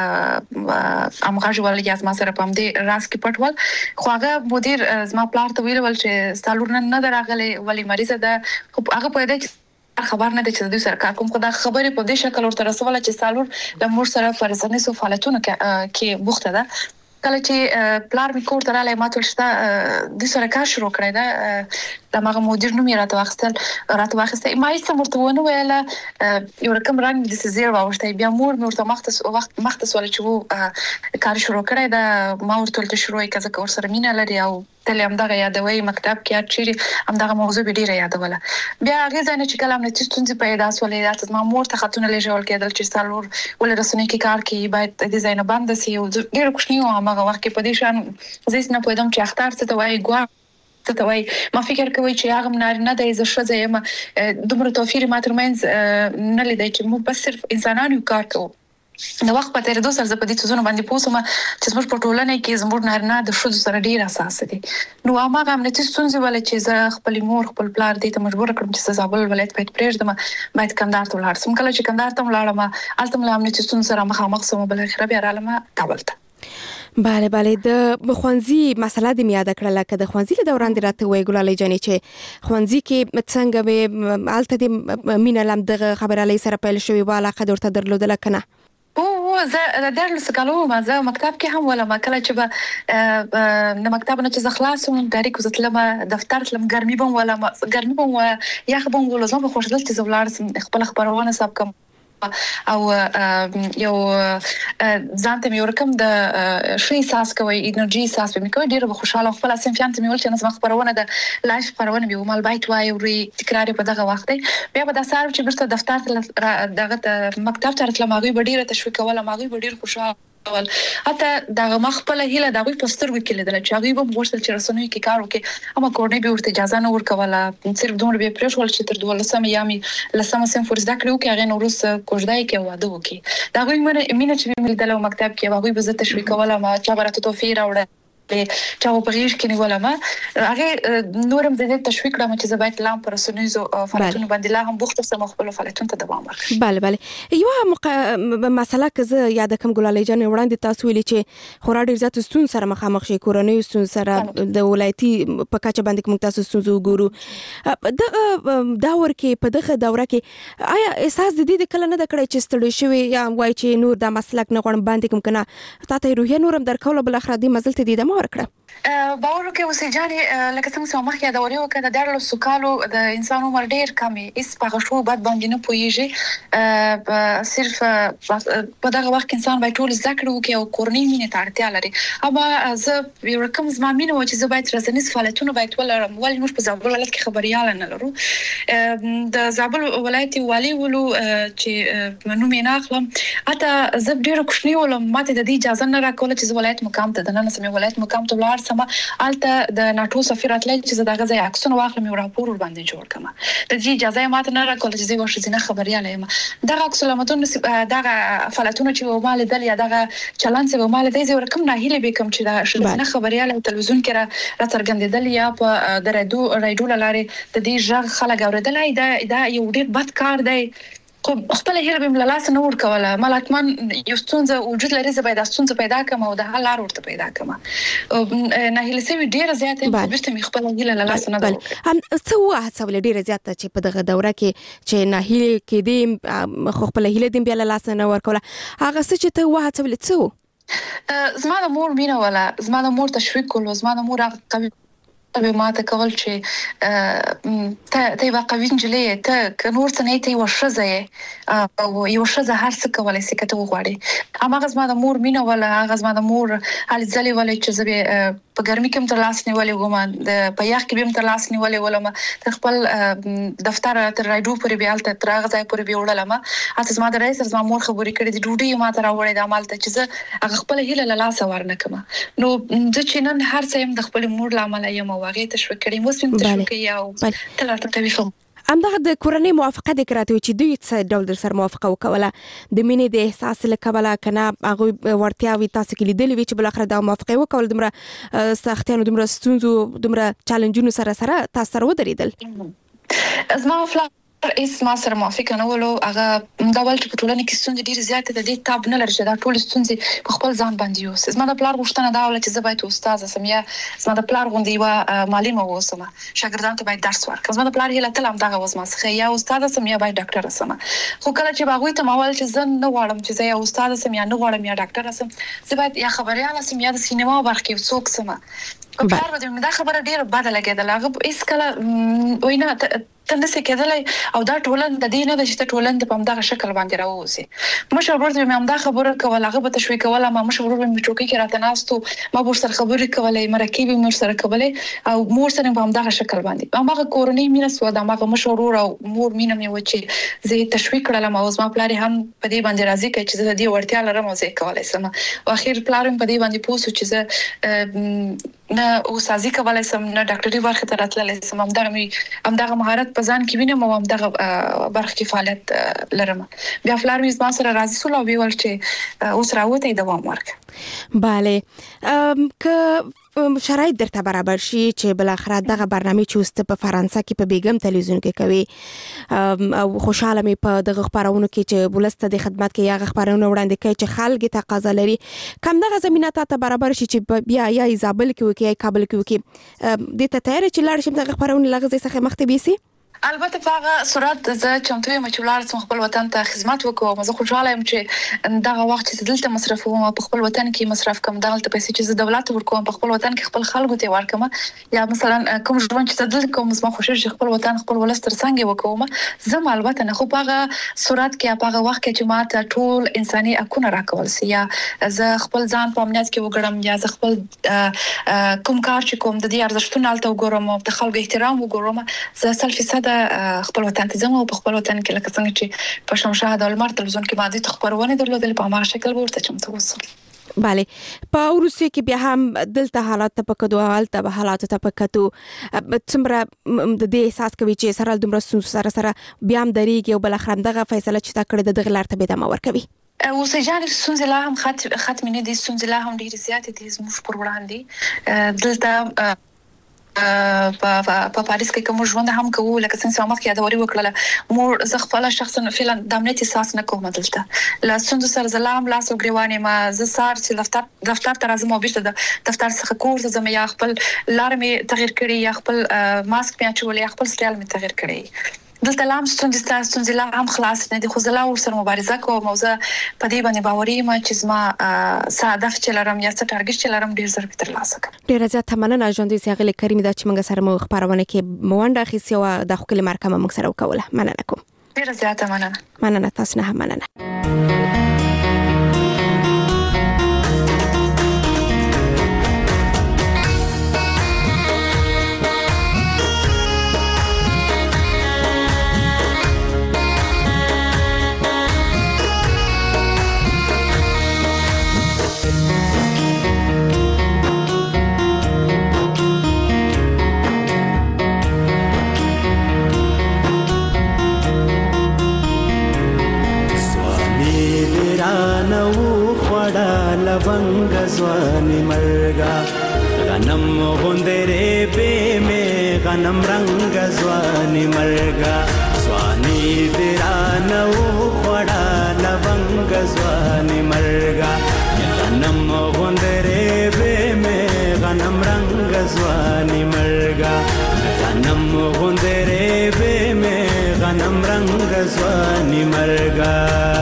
سره امغاج ول یا ما سره پم دي راس کې پټول خو هغه مدیر زما پلان ته ویل ول چې سالور نه دراغله ولی مریضه ده هغه په دې خبر نه دي چې دوی سره کار کوم خو دا خبرې په دې شکل ورته رسوله چې سالور د مور سره فرزانه سو فعالیتونه کې بوخته ده کله چې پلار می کور ته رااله ماته شته د سره کار شروع کړی دا د ماغه مدیر نوم یې راته واخستل راته واخسته ما هیڅ مرته ونه ویله یو رقم رنګ د سزیر واوښته بیا مور مې ورته مختص وخت مختص ول چې وو کار شروع کړی دا ما ورته ته شروع کړه ځکه ور سره مینه لري او تل هم دغه یادوي مکتب کې چیرې هم دغه موضوع به ډیره یادوله بیا هغه ځنه چې کلام نه تستونځي پیدا سولې دا ما مور ته خاتون لږه ول کېدل چې سالور ول رسنۍ کې کار کوي باید د ډیزاین بند سي او ډیره کوښنی و هغه وخت کې په دې شان زه نه پوهیدم چې اختر څه ته وایي ګوا څه ته وایي ما فکر کوي چې هغه نارینه د عزت شزه یم دومره توفیر ما ترمنځ نه لیدای چې مو بس صرف انسانانو کار کوو نو وخت په تیر دوه سر زه په دې څه باندې پوسم چې زموږ په ټولنه کې زموږ نارینه د شذ سره ډیر اساس دي نو هغه هم نتیجه څنګه ول چې زه خپل مور خپل پلار دې ته مجبور کړم چې زابل ولایت په پرېږدم باید کندهار ته ولاړ سم کله چې کندهار ته ولاړم الته مله هم نتیجه څنګه سره مخامخ سم بل اخر بیا رالم کابل ته bale bale د خوانزي مسله د میاده کړل کده د خوانزي له دوران دی راته وی ګلالي جانې چې خوانزي کې څنګه به الته د مینه لم د خبرالي سره پیل شوی والا قدر ته درلودل کنه او زه د درس کالو ما زه مکتب کې هم ولا ما کله چې به د مکتب نه چې خلاصوم ډایرک وزتلم دفتر تلم ګرمي بم ولا ګرمي بم یخ بم ولا زما خوشدل چې زولار خپل خبرونه سب کوم او یو ځانته مې ورکم د شي ساس کوي انرژي ساس به مې کوي ډیره خوشاله خپل اسیم فهمت مې ول چې نظم خبرونه د لایف خبرونه به مال بایت وای او تکرار په دغه وخت بیا به د سار چې برته دفتر دغه مکتب ته راتلم هغه ډیره تشویق ولا هغه ډیره خوشاله ول حتی دغه مخبل هیله دغه پستر وکیل دل چې هغه به وښتل چې رسنوي کې کار وکي اما کورنۍ به ورته اجازه نه ورکوله صرف دومره به پرېښول چې تر دولسمه یامي لسمه سم فرض دکړو کې هغه نورس کوژدای کې واده وکي دغه مینه چې مې دل مکتب کې هغه به زه تشویق کوله ما چې برته توفیر راوړه چې په غیږ کې نیوله ما هغه نورم د دې تشویق کړم چې زبایت لام پر سنویزو فعالیتونو باندې لا هم بوخت سم خپل فعالیتونو ته دوام ورکړم bale bale یو مق... مسله که یاد کوم ګلالي جان وړاندې تاسو ویلي چې خورا ډیر زیات ستون سره مخامخ شي کورونی ستون سره د ولایتي په کچه باندې کوم تاسو ستونزو ګورو د داور کې په دغه دوره کې آیا احساس د دې کله نه د کړی چې ستړي شوی یا وای چې نور د مسلک نه غوړم باندې کوم کنه تاسو روحي نورم درکول بل اخر دې مزل ته دې ورکړه باور کې وسې جانې لکه څنګه چې مخکې دا وریو کړه د ډېر سکالو د انسان عمر ډېر کمي اس په شو بعد باندې نه پويږي صرف په دغه وخت انسان باید ټول ذکر وکي او کورنۍ مینه ته اړتیا لري اما زه یو رقم زما مینه و چې زه باید رسنیز فعالیتونه باید ولرم ولې موږ په زابل ولایت کې خبريال نه لرو د زابل ولایت والی ولو چې نوم یې نه اخلم اته زه ډېر کوښنی ولم ماته د دې اجازه نه راکوله چې ولایت مقام ته د نن سمې ولایت مقام ته ولار سم الته د ناتو سفیر اتل چې دغه ځای عکسونه واخلم او راپور ور باندې جوړ کړم د دې اجازه ماته نه راکول چې زه ورشي نه خبرياله یم دغه عکسونه متون دغه فعالیتونه چې مال دل یا دغه چلن چې مال دې زه ورکم نه هیله به کوم چې دا نه خبرياله تلویزیون کې را څرګندېدل یا په درېدو رایډو لاري د دې ژغ خلک اوریدل دا دا یو ډیر بد کار دی خو خپل هیله به ملالاس نه ور کوله ملاتمن یو ستونزه وجود لري زه باید ستونزه پیدا کوم او د حل لار ورته پیدا کوم نه هیله سوي ډیره زیاته بیرته می خپل هیله لالاس نه درو هم څه وه څول ډیره زیاته چې په دغه دوره کې چې نه هیله کې دې خو خپل هیله دې بیا لالاس نه ور کوله هغه څه چې ته وه څول څه زما د مور مینه ولا زما د مور تشویق کول زما د مور هغه به ما ته کول چې ته ته واقعي انجلې ته کنور څه نه ته وشزه او یو شزه هر څه کولای سي کته وغواړي اما غزما د مور مینه ولا غزما د مور علي ځلې ولې چې زه په ګرمي کې تر لاس نیولې وګم د په یخ کې به تر لاس نیولې ولم ته خپل دفتر تر راډیو پورې بیا تل تر هغه ځای پورې وړلم اته زما د رئیس زما مور خبرې کړې دي ډوډۍ ما ته راوړې د عمل ته چې زه هغه خپل هیله لاس ورنه کما نو د چینن هر څه هم د خپل مور لامل یم واغې تشویق کړي مو سم تشویق یو تلاته کوي فهم همدغه د کورنۍ موافقه د کراته چې دوی څه ډول در سره موافقه وکوله د مینې د احساس لکبله کنه هغه ورتیاوي تاسو کې لیدلې وی چې بل اخر د موافقه وکول دمره سختیانو دمره ستونزو دمره چالنجونو سره سره تاسو سره ودرېدل ازما فلا اس ما سره موافقه نه ولو هغه دا ول چې په ټولنه کې ستونزې ډېر زیات د دې تاب نه لري چې دا ټول ستونزې په خپل ځان باندې یو زما د پلار غوښتنه دا ول چې زه باید استاد سم یا زما د پلار غوندي و معلم اوسم شاګردانو ته باید درس ورکړم زما د پلار هیله تل هم دغه وسمه څخه یا استاد سم یا باید ډاکټر سم خو کله چې باغوي ته ماول چې زه نه غواړم چې زه یا استاد سم یا نه غواړم یا ډاکټر سم زه باید یا خبريال سم یا د سینما برخه څوک سم په کار باندې دا خبره ډیره بده لګیدله هغه هیڅ کله وینا تنسه کېدلای او دا ټولن د دې نه د شته ټولن د پمدغه شکل باندې راوځي مشر ورته مې همدا خبره کوله هغه به تشویق کوله ما مشر ورته مې چوکي کې راته ناستو ما ور سره خبرې کولې مرکبي مور سره کولې او مور سره په همدغه شکل باندې هغه کورنۍ مینه سو دا هغه مشر ور او مور مینه مې وچی زه تشویق کړم او زما پلاری هم په دې باندې راضي کړ چې زه دې ورتیا لرم او زه کولای سم او اخر پلارم په دې باندې پوسو چې زه نه او سازي کولای سم نه ډاکټري برخه ته راتللی سم همدغه مې همدغه مهارت په ځان کې وینم او همدغه برخه کې فعالیت لرم بیا فلار مې زما سره راضي سول او ویل چې اوس راوته دوام ورک bale که شرایط درته برابر شي چې بل اخر دغه برنامه چوست په فرانسه کې په بیګم تلویزیون کې کوي او خوشاله مې په دغه خبرونو کې چې ولسته د خدمت کې یا خبرونه وړاندې کوي چې خلک تقاضا لري کم دغه زمينه ته برابر شي چې بیا یا ایزابل کې وکي یا کابل کې وکي د ته تیار چې لاړ شم دغه خبرونه لغزه څخه مختبي سي البته په هغه صورت زه چمتو یم چې ولار سم خپل وطن ته خدمت وکړم زه خوشاله یم چې دغه وخت چې دلته مصرفوم په خپل وطن کې مصرف کوم دلته پیسې چې زه دولت ورکوم په خپل وطن کې خپل خلکو ته ورکوم یا مثلا کوم ژوند چې دلته کوم زما خوشاله چې خپل وطن خپل ولستر څنګه وکوم زه البته نه خو په هغه صورت کې په هغه وخت کې چې ماته ټول انساني حقونه راکول سي یا زه خپل ځان په امنیت کې وګړم یا زه خپل کوم کار چې کوم د دې ارزښتونو الته وګورم او د خلکو احترام وګورم زه سل فیصد خپل وطن ته ځم او په خپل وطن کې لکه څنګه چې په شمشاه د لمر تلویزیون کې باندې تخبرونه درلودل په هغه شکل ورته چمتو وسل bale په روسیه کې بیا هم دلته حالات ته پکدو حالت به حالات ته پکتو څومره د دې احساس کوي چې سره دومره سره سره بیا هم درېږي او بل اخر دغه فیصله چې تا کړې د غلار ته به د مور کوي او سجان سونز لا هم خط ختم نه دي سونز لا هم ډیر زیات دي زموږ پر وړاندې دلته په په پاریس کې کوم ژوند هم کوو لکه څنګه چې مخکې یادوري وکړه مور زه خپل شخصا فعلا د امنیت احساس نه کوم دلته لا څنګه سره زلام لاس او غریوانه ما زه سار چې دفتر دفتر ته راځم او بیرته د دفتر څخه کور ته ځم یا خپل لار مې تغیر کړی یا خپل ماسک مې اچول یا خپل سټایل مې تغیر کړی دلته لام ستونزې تاسو ستونزې لا هم خلاص نه دي خو زه لا ورسره مبارزه کوم او زه په دې باندې باوري یم چې زما څه هدف چې لرم یا څه ټارګټ چې لرم ډیر زر تر لاسه کوم ډیر زیات مننه ژوندۍ سیاغلی کریم دا چې موږ سره مو خبرونه کې موانډه خېسي او د خپل مرکه موږ سره وکوله مننه کوم ډیر زیات مننه مننه تاسو نه مننه लवंग स्वानी मरगा गनम गुंदरे पे में गनम रंग स्वानी मरगा स्वानी ځواني درانه وخوړه لونګ ځواني مرګه غنم غوندرې به مې غنم رنګ ځواني مرګه غنم غوندرې به مې غنم رنګ ځواني مرګه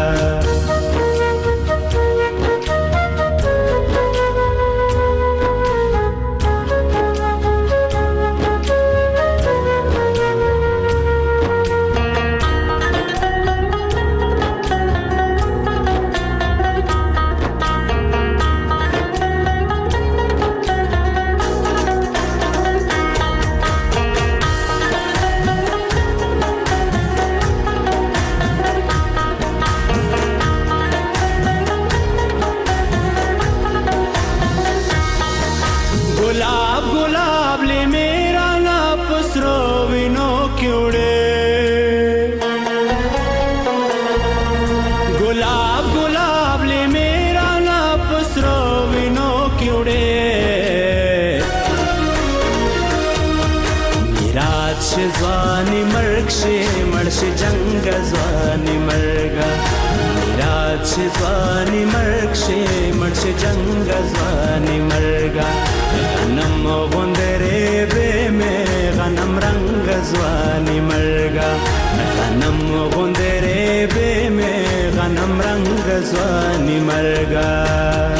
ځواني مرګ شي مړ شي جنگ ځواني مرګه میراث شي ځواني مرګ شي مړ شي جنگ ځواني مرګه غنم غوندرې به مې غنم رنګ ځواني مرګه غنم غوندرې به مې غنم رنګ ځواني مرګه